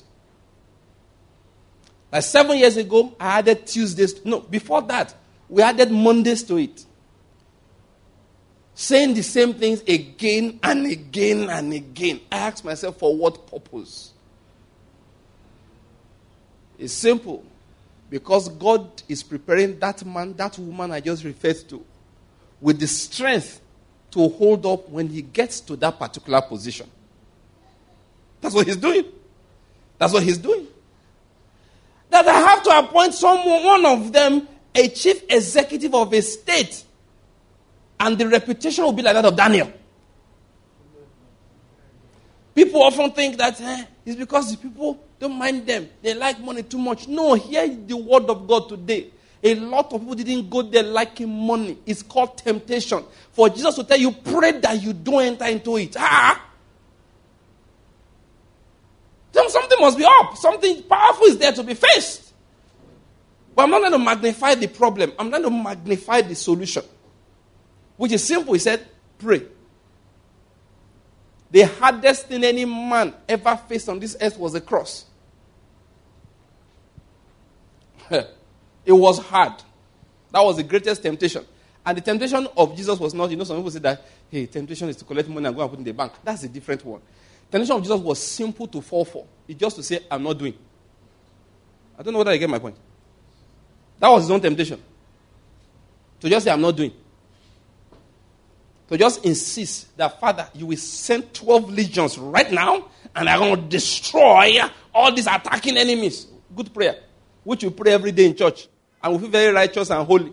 Like 7 years ago, I added Tuesdays. No, before that, we added Mondays to it. Saying the same things again and again and again. I asked myself, for what purpose? It's simple. Because God is preparing that man, that woman I just referred to, with the strength to hold up when he gets to that particular position. That's what he's doing. That's what he's doing. That I have to appoint someone, one of them, a chief executive of a state. And the reputation will be like that of Daniel. People often think that it's because the people don't mind them. They like money too much. No, hear the word of God today. A lot of people didn't go there liking money. It's called temptation. For Jesus to tell you, pray that you don't enter into it. Something must be up. Something powerful is there to be faced. But I'm not going to magnify the problem. I'm going to magnify the solution. Which is simple. He said, Pray. The hardest thing any man ever faced on this earth was a cross. It was hard. That was the greatest temptation. And the temptation of Jesus was not, some people say that, hey, temptation is to collect money and go and put in the bank. That's a different one. Temptation of Jesus was simple to fall for. It's just to say, I'm not doing. I don't know whether you get my point. That was his own temptation. To just say, I'm not doing. To just insist that, Father, you will send 12 legions right now, and I'm going to destroy all these attacking enemies. Good prayer. Which you pray every day in church. And we feel very righteous and holy.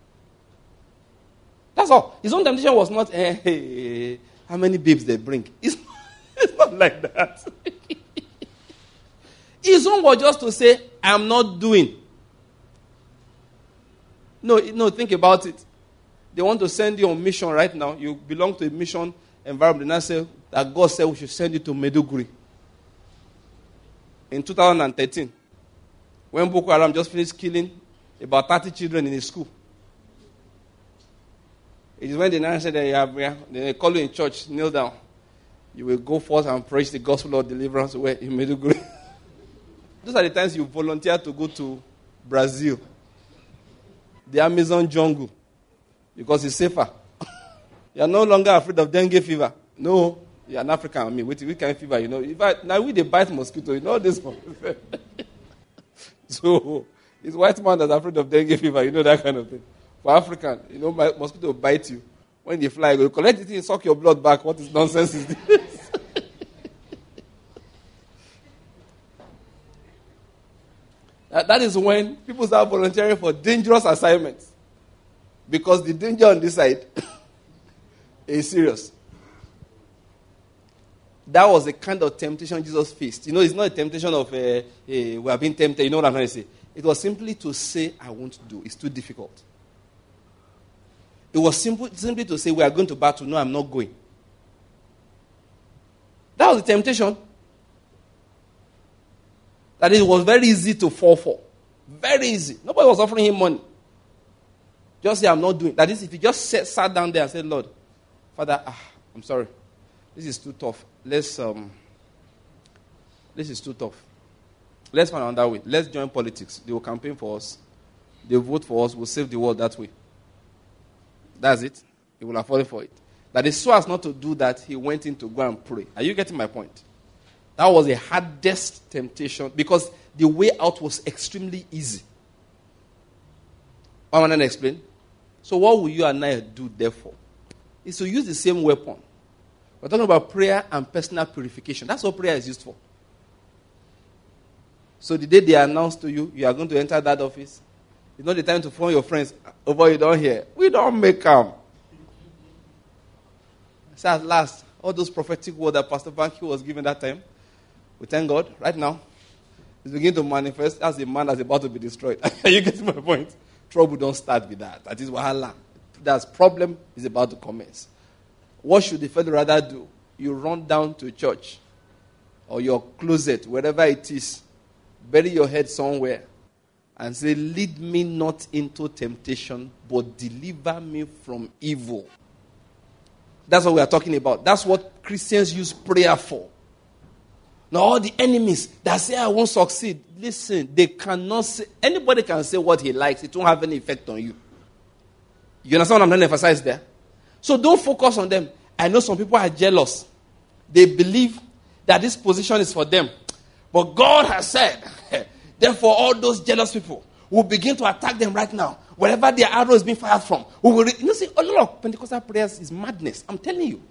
That's all. His own temptation was not, hey, how many babes they bring. It's not like that. His own was just to say, I'm not doing. No, think about it. They want to send you on mission right now. You belong to a mission environment. And I say that God said we should send you to Maiduguri. In 2013, when Boko Haram just finished killing about 30 children in a school. It is when the man said that they call you in church, kneel down. You will go forth and preach the gospel of deliverance where in Maiduguri. Those are the times you volunteer to go to Brazil, the Amazon jungle, because it's safer. You are no longer afraid of dengue fever. No, you are an African. I mean, which kind of fever, now we they bite mosquito, this one. So, it's white man that's afraid of dengue fever, that kind of thing. For African, mosquito bite you. When they fly, you collect it and suck your blood back. What is nonsense is this? That is when people start volunteering for dangerous assignments. Because the danger on this side is serious. That was the kind of temptation Jesus faced. It's not a temptation of, we are being tempted. You know what I'm trying to say? It was simply to say, I won't do. It's too difficult. It was simply to say, we are going to battle. No, I'm not going. That was the temptation. That it was very easy to fall for. Very easy. Nobody was offering him money. Just say, I'm not doing. That is, if he just sat down there and said, Lord, Father, I'm sorry. This is too tough. This is too tough. Let's find another way. Let's join politics. They will campaign for us. They will vote for us. We'll save the world that way. That's it. He will have fallen for it. That is so as not to do that, he went in to go and pray. Are you getting my point? That was the hardest temptation because the way out was extremely easy. I want to explain. So what will you and I do therefore? Is to use the same weapon. We're talking about prayer and personal purification. That's what prayer is used for. So the day they announce to you, you are going to enter that office, it's not the time to phone your friends. Over you don't hear. We don't make them. So at last, all those prophetic words that Pastor Banky was given that time, we thank God right now. It's beginning to manifest as a man that's about to be destroyed. You get my point? Trouble don't start with that. That is wahala. That's problem is about to commence. What should the fellow rather do? You run down to church or your closet, wherever it is, bury your head somewhere and say, lead me not into temptation, but deliver me from evil. That's what we are talking about. That's what Christians use prayer for. Now, all the enemies that say, I won't succeed, listen, they cannot say, anybody can say what he likes. It won't have any effect on you. You understand what I'm trying to emphasize there? So don't focus on them. I know some people are jealous. They believe that this position is for them. But God has said, therefore all those jealous people will begin to attack them right now. Wherever their arrow is being fired from. See, a lot of Pentecostal prayers is madness. I'm telling you.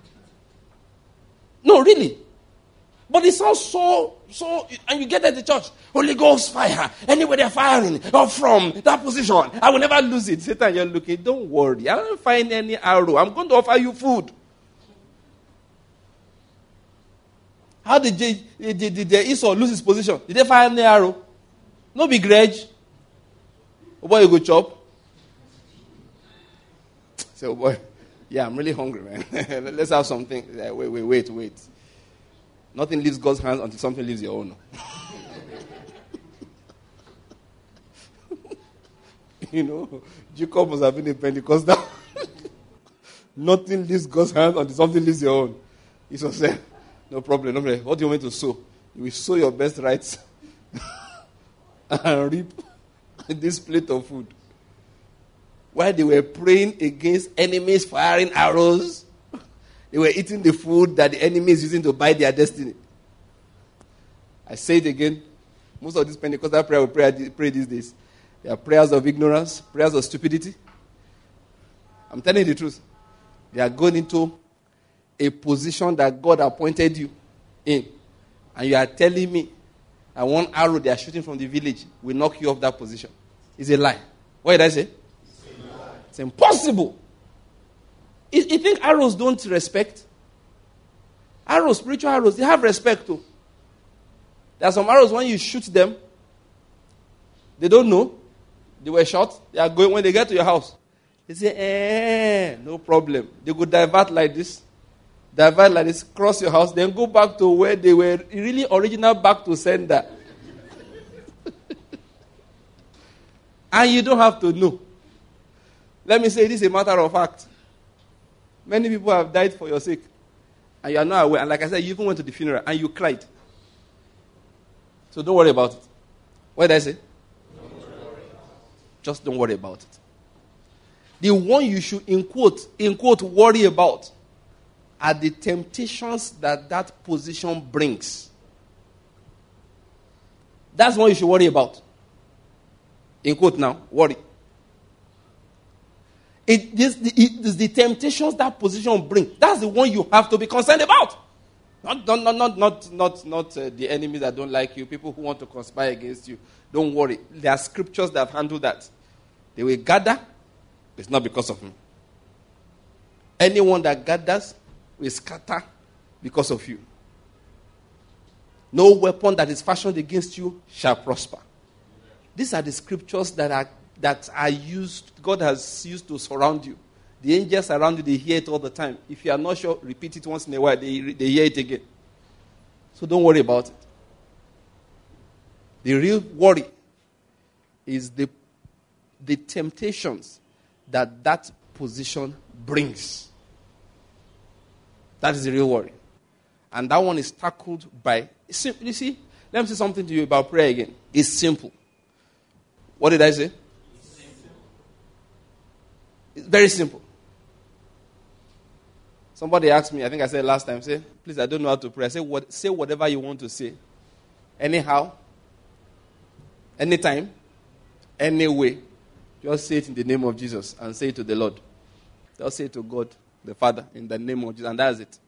No, really. But it sounds so, and you get at the church, Holy Ghost fire, anywhere they're firing, or from that position, I will never lose it. Satan, you're looking, don't worry, I don't find any arrow, I'm going to offer you food. How did Esau lose his position? Did they fire any arrow? No big grudge. Oh boy, you go chop. Say, oh boy, yeah, I'm really hungry, man. Let's have something. Wait. Nothing leaves God's hands until something leaves your own. Jacob must have been a Pentecostal. Nothing leaves God's hand until something leaves your own. He said, no problem, no problem. What do you want me to sow? You will sow your best rights and reap this plate of food. While they were praying against enemies firing arrows, they were eating the food that the enemy is using to buy their destiny. I say it again. Most of these Pentecostal prayers we pray these days, they are prayers of ignorance, prayers of stupidity. I'm telling you the truth. They are going into a position that God appointed you in. And you are telling me that one arrow they are shooting from the village will knock you off that position. It's a lie. What did I say? It's impossible. You think arrows don't respect? Arrows, spiritual arrows, they have respect too. There are some arrows when you shoot them, they don't know. They were shot. They are going, when they get to your house, they say, no problem. They go divert like this, cross your house, then go back to where they were really original, back to sender. And you don't have to know. Let me say this is a matter of fact. Many people have died for your sake. And you are not aware. And like I said, you even went to the funeral and you cried. So don't worry about it. What did I say? Just don't worry about it. The one you should, in quote, worry about are the temptations that position brings. That's what you should worry about. In quote now, worry. It is the temptations that position brings. That's the one you have to be concerned about. Not the enemies that don't like you, people who want to conspire against you. Don't worry. There are scriptures that have handled that. They will gather. It's not because of me. Anyone that gathers will scatter because of you. No weapon that is fashioned against you shall prosper. These are the scriptures that are used, God has used to surround you. The angels around you, they hear it all the time. If you are not sure, repeat it once in a while, they hear it again. So don't worry about it. The real worry is the temptations that position brings. That is the real worry. And that one is tackled by, you see, let me say something to you about prayer again. It's simple. What did I say? It's very simple. Somebody asked me, I think I said last time, say, please, I don't know how to pray. I say, say whatever you want to say. Anyhow, anytime, any way. Just say it in the name of Jesus and say it to the Lord. Just say it to God, the Father, in the name of Jesus, and that's it.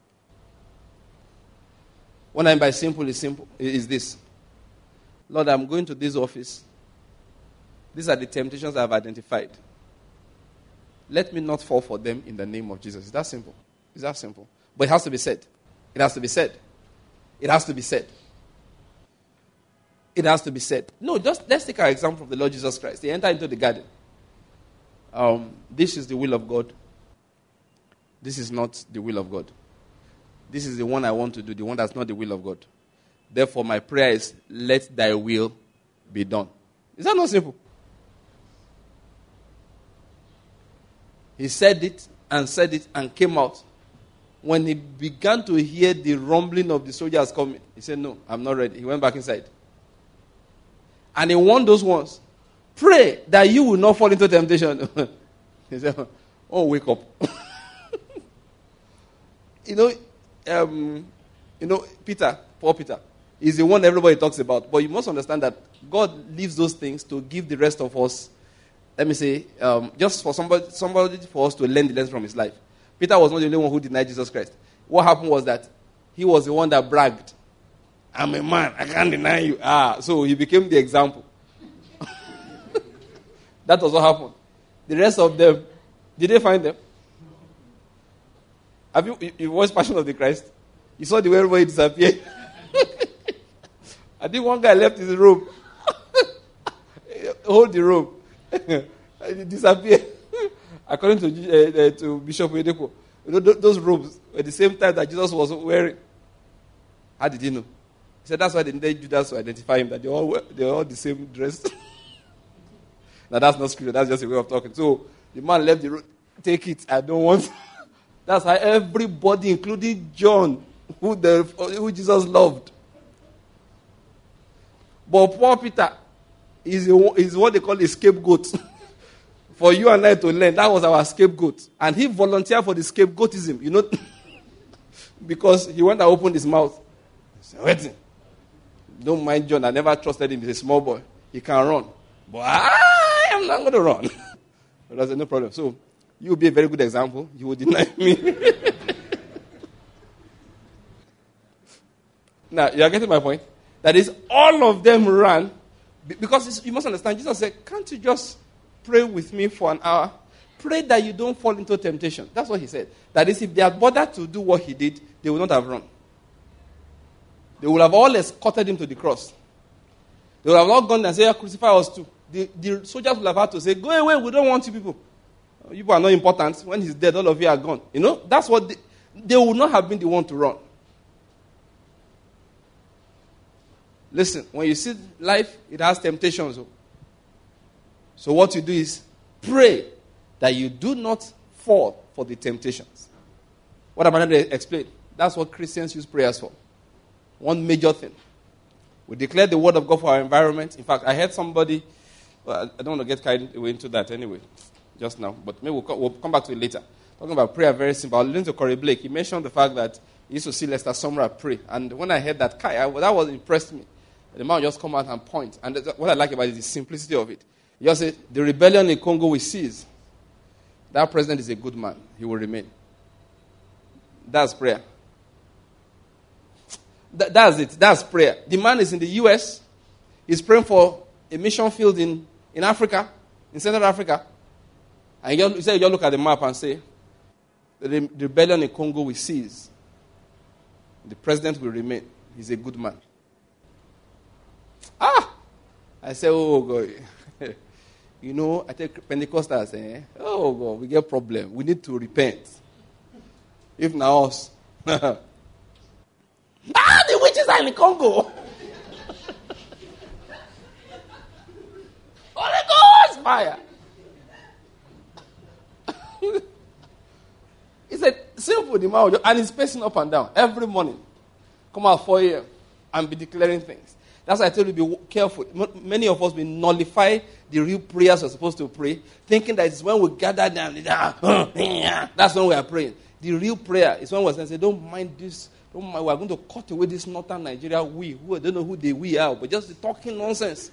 What I mean by simple is this. Lord, I'm going to this office. These are the temptations I've identified. Let me not fall for them in the name of Jesus. It's that simple. It's that simple. But it has to be said. It has to be said. It has to be said. It has to be said. No, let's take our example of the Lord Jesus Christ. He entered into the garden. This is the will of God. This is not the will of God. This is the one I want to do, the one that's not the will of God. Therefore, my prayer is, let thy will be done. Is that not simple? He said it and came out. When he began to hear the rumbling of the soldiers coming, he said, no, I'm not ready. He went back inside. And he warned those ones, pray that you will not fall into temptation. He said, oh, wake up. Peter, poor Peter, is the one everybody talks about. But you must understand that God leaves those things to give the rest of us, let me say, just for somebody for us to learn the lesson from his life. Peter was not the only one who denied Jesus Christ. What happened was that he was the one that bragged. I'm a man, I can't deny you. So he became the example. That was what happened. The rest of them, did they find them? Have you watched Passion of the Christ? You saw the way everybody disappeared. I think one guy left his robe. Hold the robe. It disappeared. According to Bishop Oyedepo, those robes were the same type that Jesus was wearing. How did he know? He said that's why they needed Judas to identify him, that they're all the same dress. Now that's not scripture, that's just a way of talking. So the man left the robe. Take it, I don't want. That's how everybody, including John, who Jesus loved. But poor Peter is what they call a scapegoat. For you and I to learn, that was our scapegoat. And he volunteered for the scapegoatism, because he went and opened his mouth. He said, wait, don't mind John, I never trusted him. He's a small boy. He can run. But I am not going to run. But I said, no problem. So, you will be a very good example. You will deny me. Now, you are getting my point? That is, all of them ran. Because you must understand, Jesus said, can't you just pray with me for an hour? Pray that you don't fall into temptation. That's what he said. That is, if they had bothered to do what he did, they would not have run. They would have all escorted him to the cross. They would have not gone and said, crucify us too. The soldiers would have had to say, go away, we don't want you people. You people are not important. When he's dead, all of you are gone. That's what they would not have been the one to run. Listen, when you see life, it has temptations. So what you do is pray that you do not fall for the temptations. What am I going to explain? That's what Christians use prayers for. One major thing. We declare the word of God for our environment. In fact, I heard somebody, I don't want to get carried away into that anyway, just now, but maybe we'll come back to it later. Talking about prayer, very simple. I listened to Corey Blake. He mentioned the fact that he used to see Lester Sumrall pray. And when I heard that, that was impressed me. The man just come out and point. And what I like about it is the simplicity of it. He just said, the rebellion in Congo we cease. That president is a good man. He will remain. That's prayer. That's it. That's prayer. The man is in the U.S. He's praying for a mission field in Africa, in Central Africa. And you say, you look at the map and say, the rebellion in Congo we cease. The president will remain. He's a good man. I say, oh, God. I take Pentecostals, oh, God, we get problem. We need to repent. If not us. The witches are in the Congo. Holy Ghost fire. It's a simple demand, and he's pacing up and down every morning. Come out 4 a.m. and be declaring things. That's why I tell you, be careful. Many of us will nullify the real prayers we're supposed to pray, thinking that it's when we gather down, that's when we are praying. The real prayer is when we're saying, don't mind this, don't mind, we're going to cut away this northern Nigeria who I don't know who we are, but just talking nonsense.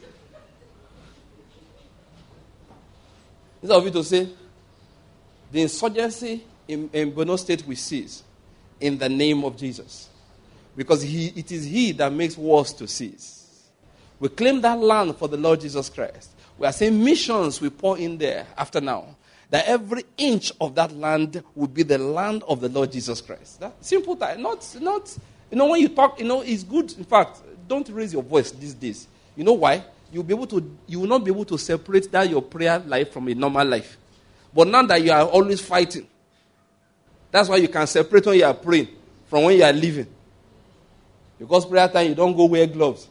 Instead of you to say, the insurgency in Borno State we cease in the name of Jesus. Because it is he that makes wars to cease. We claim that land for the Lord Jesus Christ. We are saying missions we pour in there after now. That every inch of that land will be the land of the Lord Jesus Christ. That simple time. Not, when you talk, it's good. In fact, don't raise your voice these days. You know why? You will not be able to separate that your prayer life from a normal life. But now that you are always fighting, that's why you can separate when you are praying from when you are living. Because prayer time, you don't go wear gloves.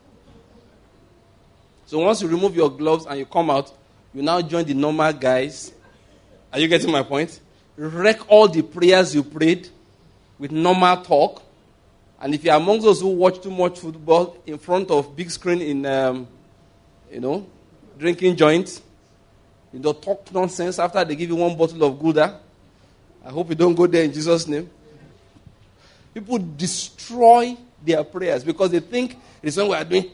So once you remove your gloves and you come out, you now join the normal guys. Are you getting my point? Wreck all the prayers you prayed with normal talk. And if you're among those who watch too much football in front of big screen in, drinking joints, you don't talk nonsense after they give you one bottle of Gouda. I hope you don't go there in Jesus' name. People destroy their prayers because they think it's when we are doing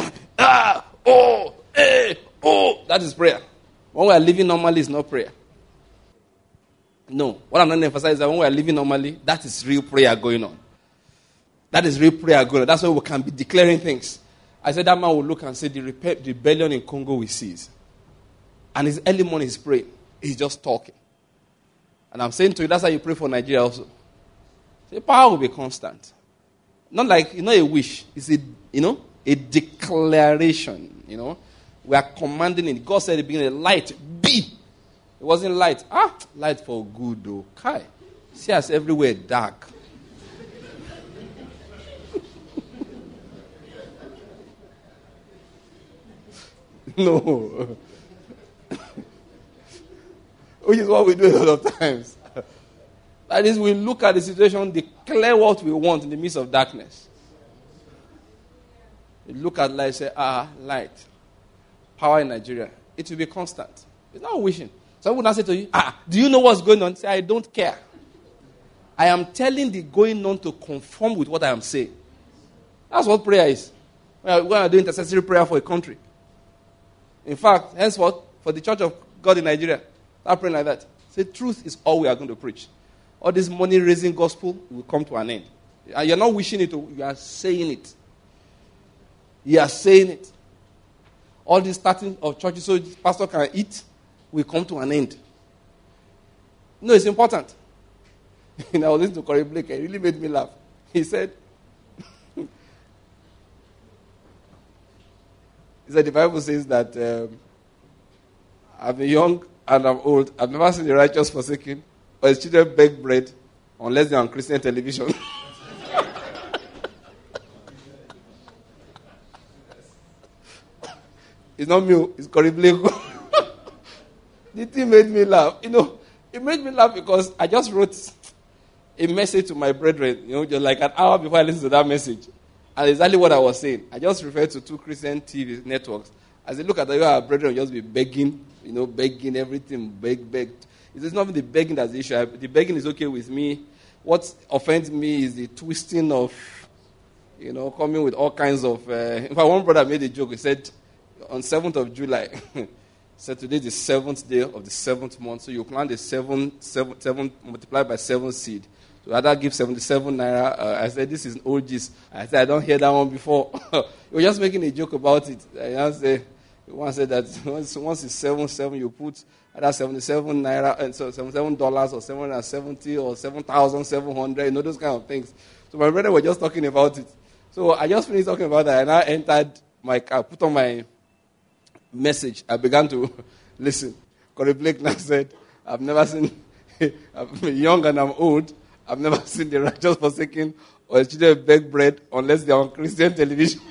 that is prayer. When we are living normally, it's not prayer. No. What I'm going to emphasize is that when we are living normally, that is real prayer going on. That is real prayer going on. That's why we can be declaring things. I said that man will look and say, the rebellion in Congo we cease. And his early morning is praying. He's just talking. And I'm saying to you, that's how you pray for Nigeria also. The power will be constant. Not like, a wish. It's a declaration, We are commanding it. God said at the beginning, light, be. It wasn't light. Light for good, though. Kai. See us everywhere dark. No. Which is what we do a lot of times. That is, we look at the situation, declare what we want in the midst of darkness. You look at light, say, light, power in Nigeria. It will be constant. It's not wishing. Someone will not say to you, do you know what's going on? Say, I don't care. I am telling the going on to conform with what I am saying. That's what prayer is. When I do intercessory prayer for a country. In fact, henceforth, for the Church of God in Nigeria, start praying like that. Say, truth is all we are going to preach. All this money-raising gospel will come to an end. And you're not wishing it, you are saying it. You are saying it. All this starting of churches so the pastor can eat will come to an end. No, it's important. I was listening to Corey Blake. It really made me laugh. He said, the Bible says that I'm young and I'm old. I've never seen the righteous forsaken or his children beg bread unless they're on Christian television. It's not me, it's Corey Blake. The thing made me laugh. It made me laugh because I just wrote a message to my brethren, just like an hour before I listened to that message. And exactly what I was saying. I just referred to 2 Christian TV networks. As I look at our brethren, just be begging, begging everything, beg. It's not even the begging that's the issue. The begging is okay with me. What offends me is the twisting of, coming with all kinds of... in fact, one brother made a joke. He said, on 7th of July, said today is the 7th day of the 7th month, so you plant the 7 multiplied by 7 seed. So rather give 77 naira. I said, this is old gist. I said, I don't hear that one before. We were just making a joke about it. One said that once it's 7, you put either 77 naira, and so $77 or 770 or 7,700, those kind of things. So my brother were just talking about it. So I just finished talking about that, and I entered my car, put on my message. I began to listen. Corey Blake now said, I've never seen, I'm young and I'm old, I've never seen the righteous forsaken or children beg bread unless they're on Christian television.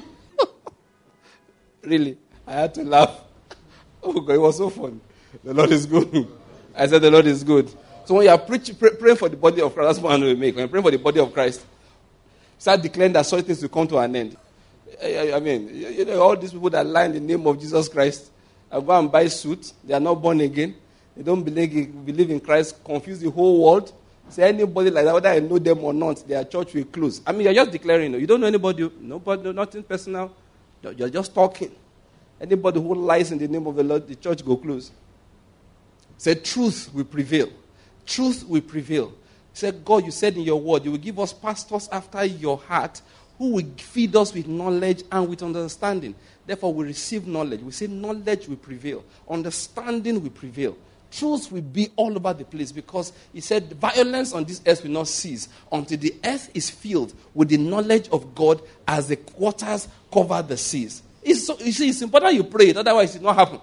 Really, I had to laugh. Oh God, it was so fun. The Lord is good. I said the Lord is good. So when you are praying for the body of Christ, that's what I'm going to make. When you're praying for the body of Christ, start declaring that certain things will come to an end. I mean, all these people that lie in the name of Jesus Christ, go and buy suits. They are not born again. They don't believe in Christ. Confuse the whole world. Say anybody like that, whether I know them or not, their church will close. I mean, you're just declaring. You don't know anybody. Nobody, nothing personal. You're just talking. Anybody who lies in the name of the Lord, the church will close. Say truth will prevail. Truth will prevail. Say, God, you said in your word, you will give us pastors after your heart who will feed us with knowledge and with understanding. Therefore, we receive knowledge. We say knowledge will prevail. Understanding will prevail. Truth will be all over the place because he said violence on this earth will not cease until the earth is filled with the knowledge of God as the waters cover the seas. It's important you pray it, otherwise it will not happen.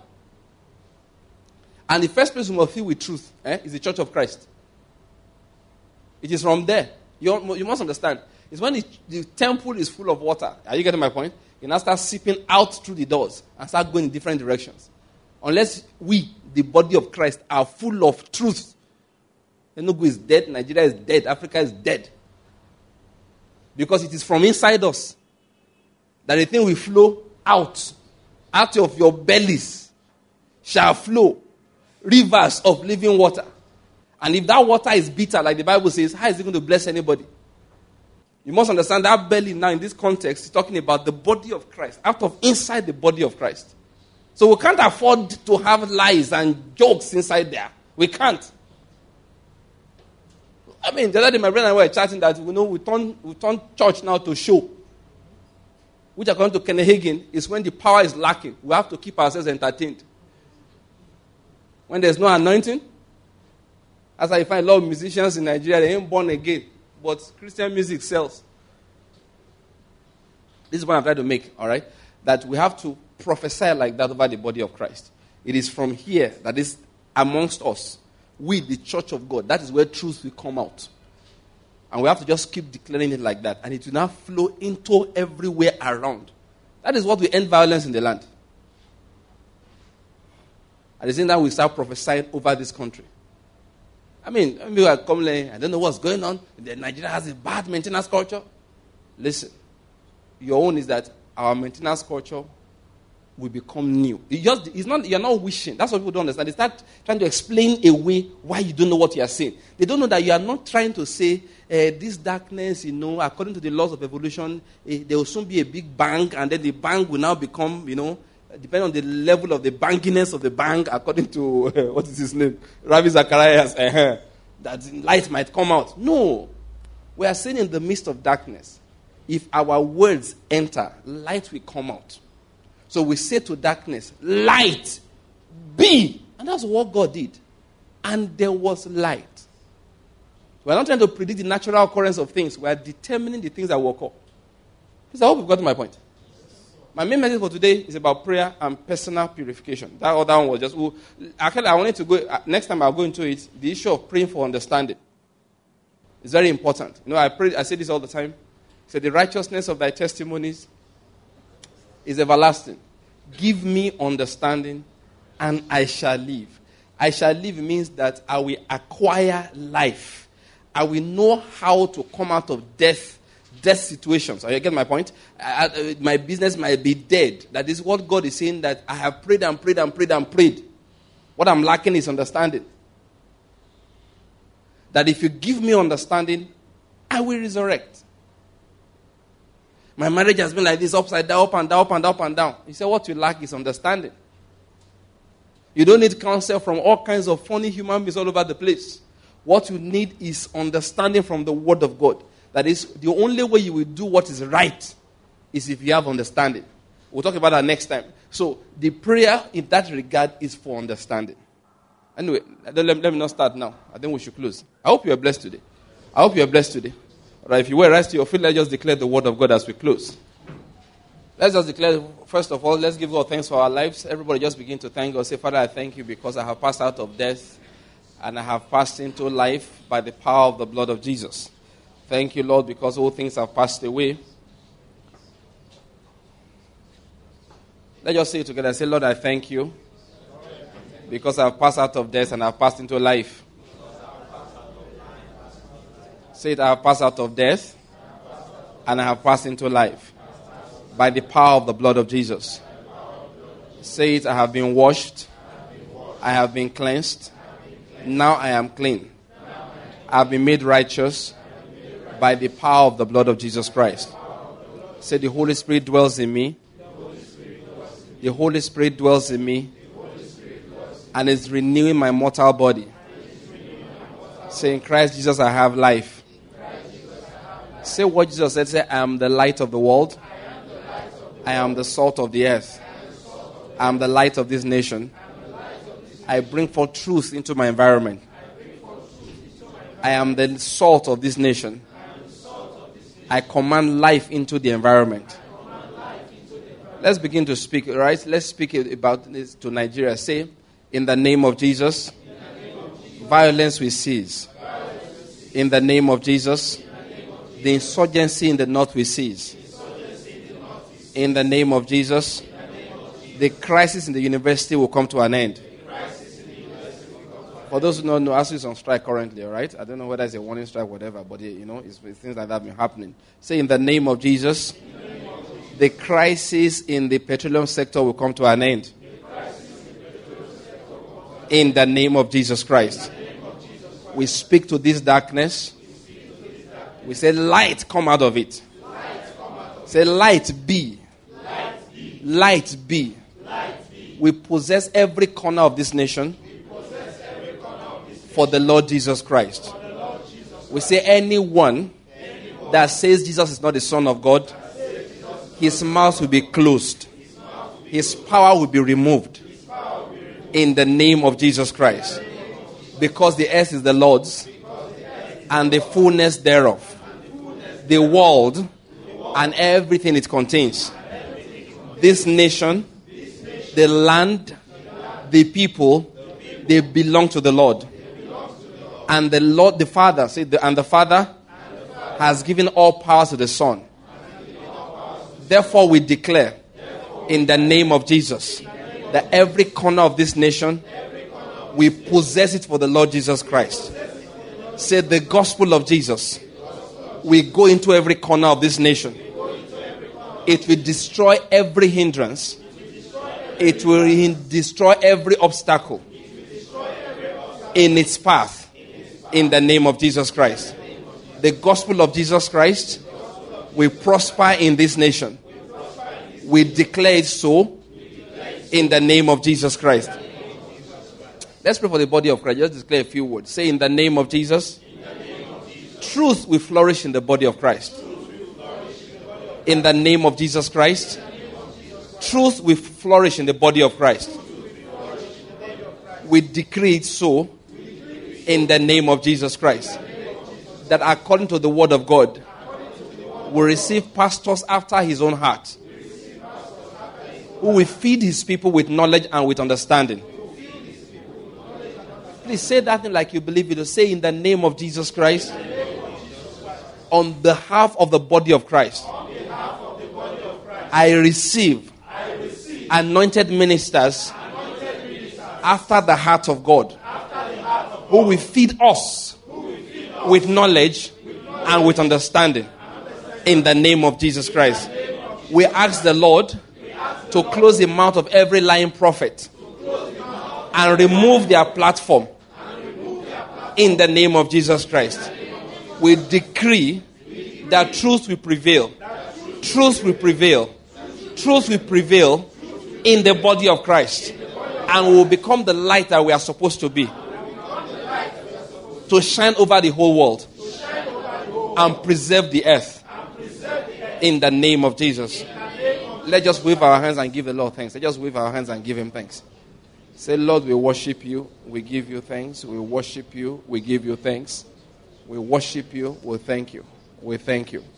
And the first place we must fill with truth is the Church of Christ. It is from there. You must understand. It's when the temple is full of water. Are you getting my point? You now start seeping out through the doors and start going in different directions. Unless we, the body of Christ, are full of truth. Enugu is dead, Nigeria is dead, Africa is dead. Because it is from inside us that the thing will flow out. Out of your bellies shall flow rivers of living water. And if that water is bitter, like the Bible says, how is it going to bless anybody? You must understand that belly now in this context is talking about the body of Christ, out of inside the body of Christ. So we can't afford to have lies and jokes inside there. We can't. I mean, the other day my brother and I were chatting that we turn church now to show. Which according to Kenneth Hagin is when the power is lacking. We have to keep ourselves entertained. When there's no anointing, as I find a lot of musicians in Nigeria, they ain't born again. But Christian music sells. This is what I'm trying to make, all right? That we have to prophesy like that over the body of Christ. It is from here, that is amongst us, we, the church of God. That is where truth will come out. And we have to just keep declaring it like that. And it will now flow into everywhere around. That is what will end violence in the land. At the same time, we start prophesying over this country. I mean, people are coming, I don't know what's going on. Nigeria has a bad maintenance culture. Listen, your own is that our maintenance culture will become new. You're not wishing. That's what people don't understand. They start trying to explain away why you don't know what you are saying. They don't know that you are not trying to say, this darkness, according to the laws of evolution, there will soon be a big bang, and then the bang will now become, depending on the level of the banginess of the bang, according to, what is his name? Ravi Zacharias, that light might come out. No. We are saying in the midst of darkness, if our words enter, light will come out. So we say to darkness, light, be. And that's what God did. And there was light. We're not trying to predict the natural occurrence of things. We're determining the things that will occur. Please, I hope you've got my point. My main message for today is about prayer and personal purification. That other one was just... Actually, I wanted to go... Next time I'll go into it. The issue of praying for understanding. It's very important. I say this all the time. So the righteousness of thy testimonies is everlasting. Give me understanding, and I shall live. I shall live means that I will acquire life. I will know how to come out of death situations. You get my point? My business might be dead. That is what God is saying, that I have prayed and prayed and prayed and prayed. What I'm lacking is understanding. That if you give me understanding, I will resurrect. My marriage has been like this, upside down, up and down, up and down, up and down. He said, what you lack is understanding. You don't need counsel from all kinds of funny human beings all over the place. What you need is understanding from the Word of God. That is, the only way you will do what is right is if you have understanding. We'll talk about that next time. So, the prayer in that regard is for understanding. Anyway, let me not start now. I think we should close. I hope you are blessed today. Right, if you were rise to your feet, let's just declare the word of God as we close. Let's just declare, first of all, let's give God thanks for our lives. Everybody just begin to thank God. Say, Father, I thank you because I have passed out of death and I have passed into life by the power of the blood of Jesus. Thank you, Lord, because all things have passed away. Let's just say it together. Say, Lord, I thank you because I have passed out of death and I have passed into life. Say it, I have passed out of death and I have passed into life by the power of the blood of Jesus. Say it, I have been washed. I have been cleansed. Now I am clean. I have been made righteous by the power of the blood of Jesus Christ. Say, the Holy Spirit dwells in me. The Holy Spirit dwells in me and is renewing my mortal body. Say, in Christ Jesus I have life. Say what Jesus said. Say, I am the light of the world. I am the salt of the earth. I am the light of this nation. I bring forth truth into my environment. I am the salt of this nation. I command life into the environment. Let's begin to speak, right? Let's speak about this to Nigeria. Say, in the name of Jesus, violence will cease. In the name of Jesus, the insurgency in the north will cease. In the name of Jesus, the crisis in the university will come to an end. For those who don't know, ASU is on strike currently, all right? I don't know whether it's a warning strike or whatever, but it's things like that been happening. Say, in the name of Jesus, the crisis in the petroleum sector will come to an end. In the name of Jesus Christ. We speak to this darkness. We say, light, come out of it. Say, light be. Light be. We possess every corner of this nation for the Lord Jesus Christ. We say, anyone that says Jesus is not the Son of God, his mouth will be closed. His power will be removed. In the name of Jesus Christ. Because the earth is the Lord's and the fullness thereof. The world and everything it contains. This nation, the land, the people, they belong to the Lord. And the Lord, the Father, and the Father has given all power to the Son. Therefore we declare in the name of Jesus that every corner of this nation, we possess it for the Lord Jesus Christ. Say, the gospel of Jesus will go into every corner of this nation. It will destroy every hindrance. It will destroy every obstacle in its path. In the name of Jesus Christ. The gospel of Jesus Christ will prosper in this nation. We declare it so in the name of Jesus Christ. Let's pray for the body of Christ. Just declare a few words. Say, in the name of Jesus, truth will flourish in the body of Christ. In the name of Jesus Christ, truth will flourish in the body of Christ. We decree it so in the name of Jesus Christ. That according to the word of God, we receive pastors after his own heart, who will feed his people with knowledge and with understanding. Please say that thing like you believe it. Say, in the name of Jesus Christ, on behalf of the body of Christ, I receive anointed ministers after the heart of God, who will feed us with knowledge and with understanding. In the name of Jesus Christ, we ask the Lord to close the mouth of every lying prophet and remove their platform. In the name of Jesus Christ, we decree that truth will prevail. Truth will prevail. Truth will prevail in the body of Christ, and we will become the light that we are supposed to be, to shine over the whole world and preserve the earth. In the name of Jesus. Let's just wave our hands and give the Lord thanks. Let's just wave our hands and give him thanks. Say, Lord, we worship you. We give you thanks. We worship you. We give you thanks. We worship you. We thank you. We thank you.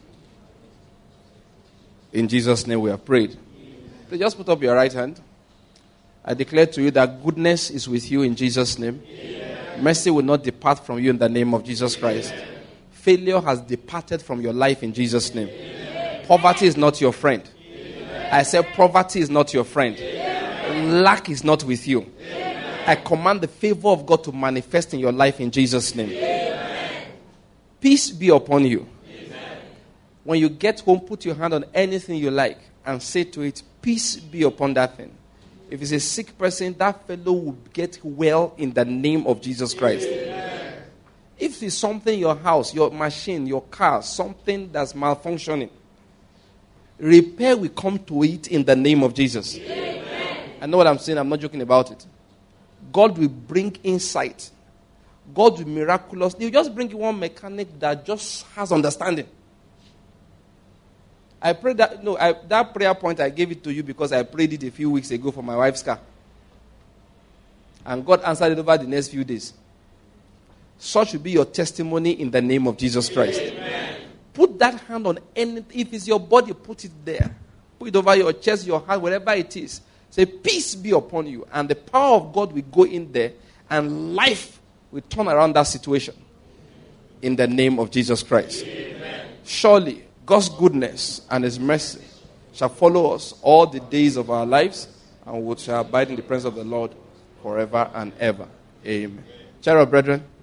In Jesus' name we have prayed. Please just put up your right hand. I declare to you that goodness is with you in Jesus' name. Amen. Mercy will not depart from you in the name of Jesus Christ. Amen. Failure has departed from your life in Jesus' name. Amen. Poverty is not your friend. Amen. I said poverty is not your friend. Amen. Lack is not with you. Amen. I command the favor of God to manifest in your life in Jesus' name. Amen. Peace be upon you. Amen. When you get home, put your hand on anything you like and say to it, peace be upon that thing. If it's a sick person, that fellow will get well in the name of Jesus Christ. Amen. If it's something in your house, your machine, your car, something that's malfunctioning, repair will come to it in the name of Jesus. Amen. I know what I'm saying. I'm not joking about it. God will bring insight. God will miraculously. He'll just bring you one mechanic that just has understanding. I prayed that, that prayer point, I gave it to you because I prayed it a few weeks ago for my wife's car. And God answered it over the next few days. Such will be your testimony in the name of Jesus Christ. Amen. Put that hand on anything. If it's your body, put it there. Put it over your chest, your hand, wherever it is. Say, peace be upon you. And the power of God will go in there and life will turn around that situation. In the name of Jesus Christ. Amen. Surely, God's goodness and his mercy shall follow us all the days of our lives, and we shall abide in the presence of the Lord forever and ever. Amen. Cheer up, brethren.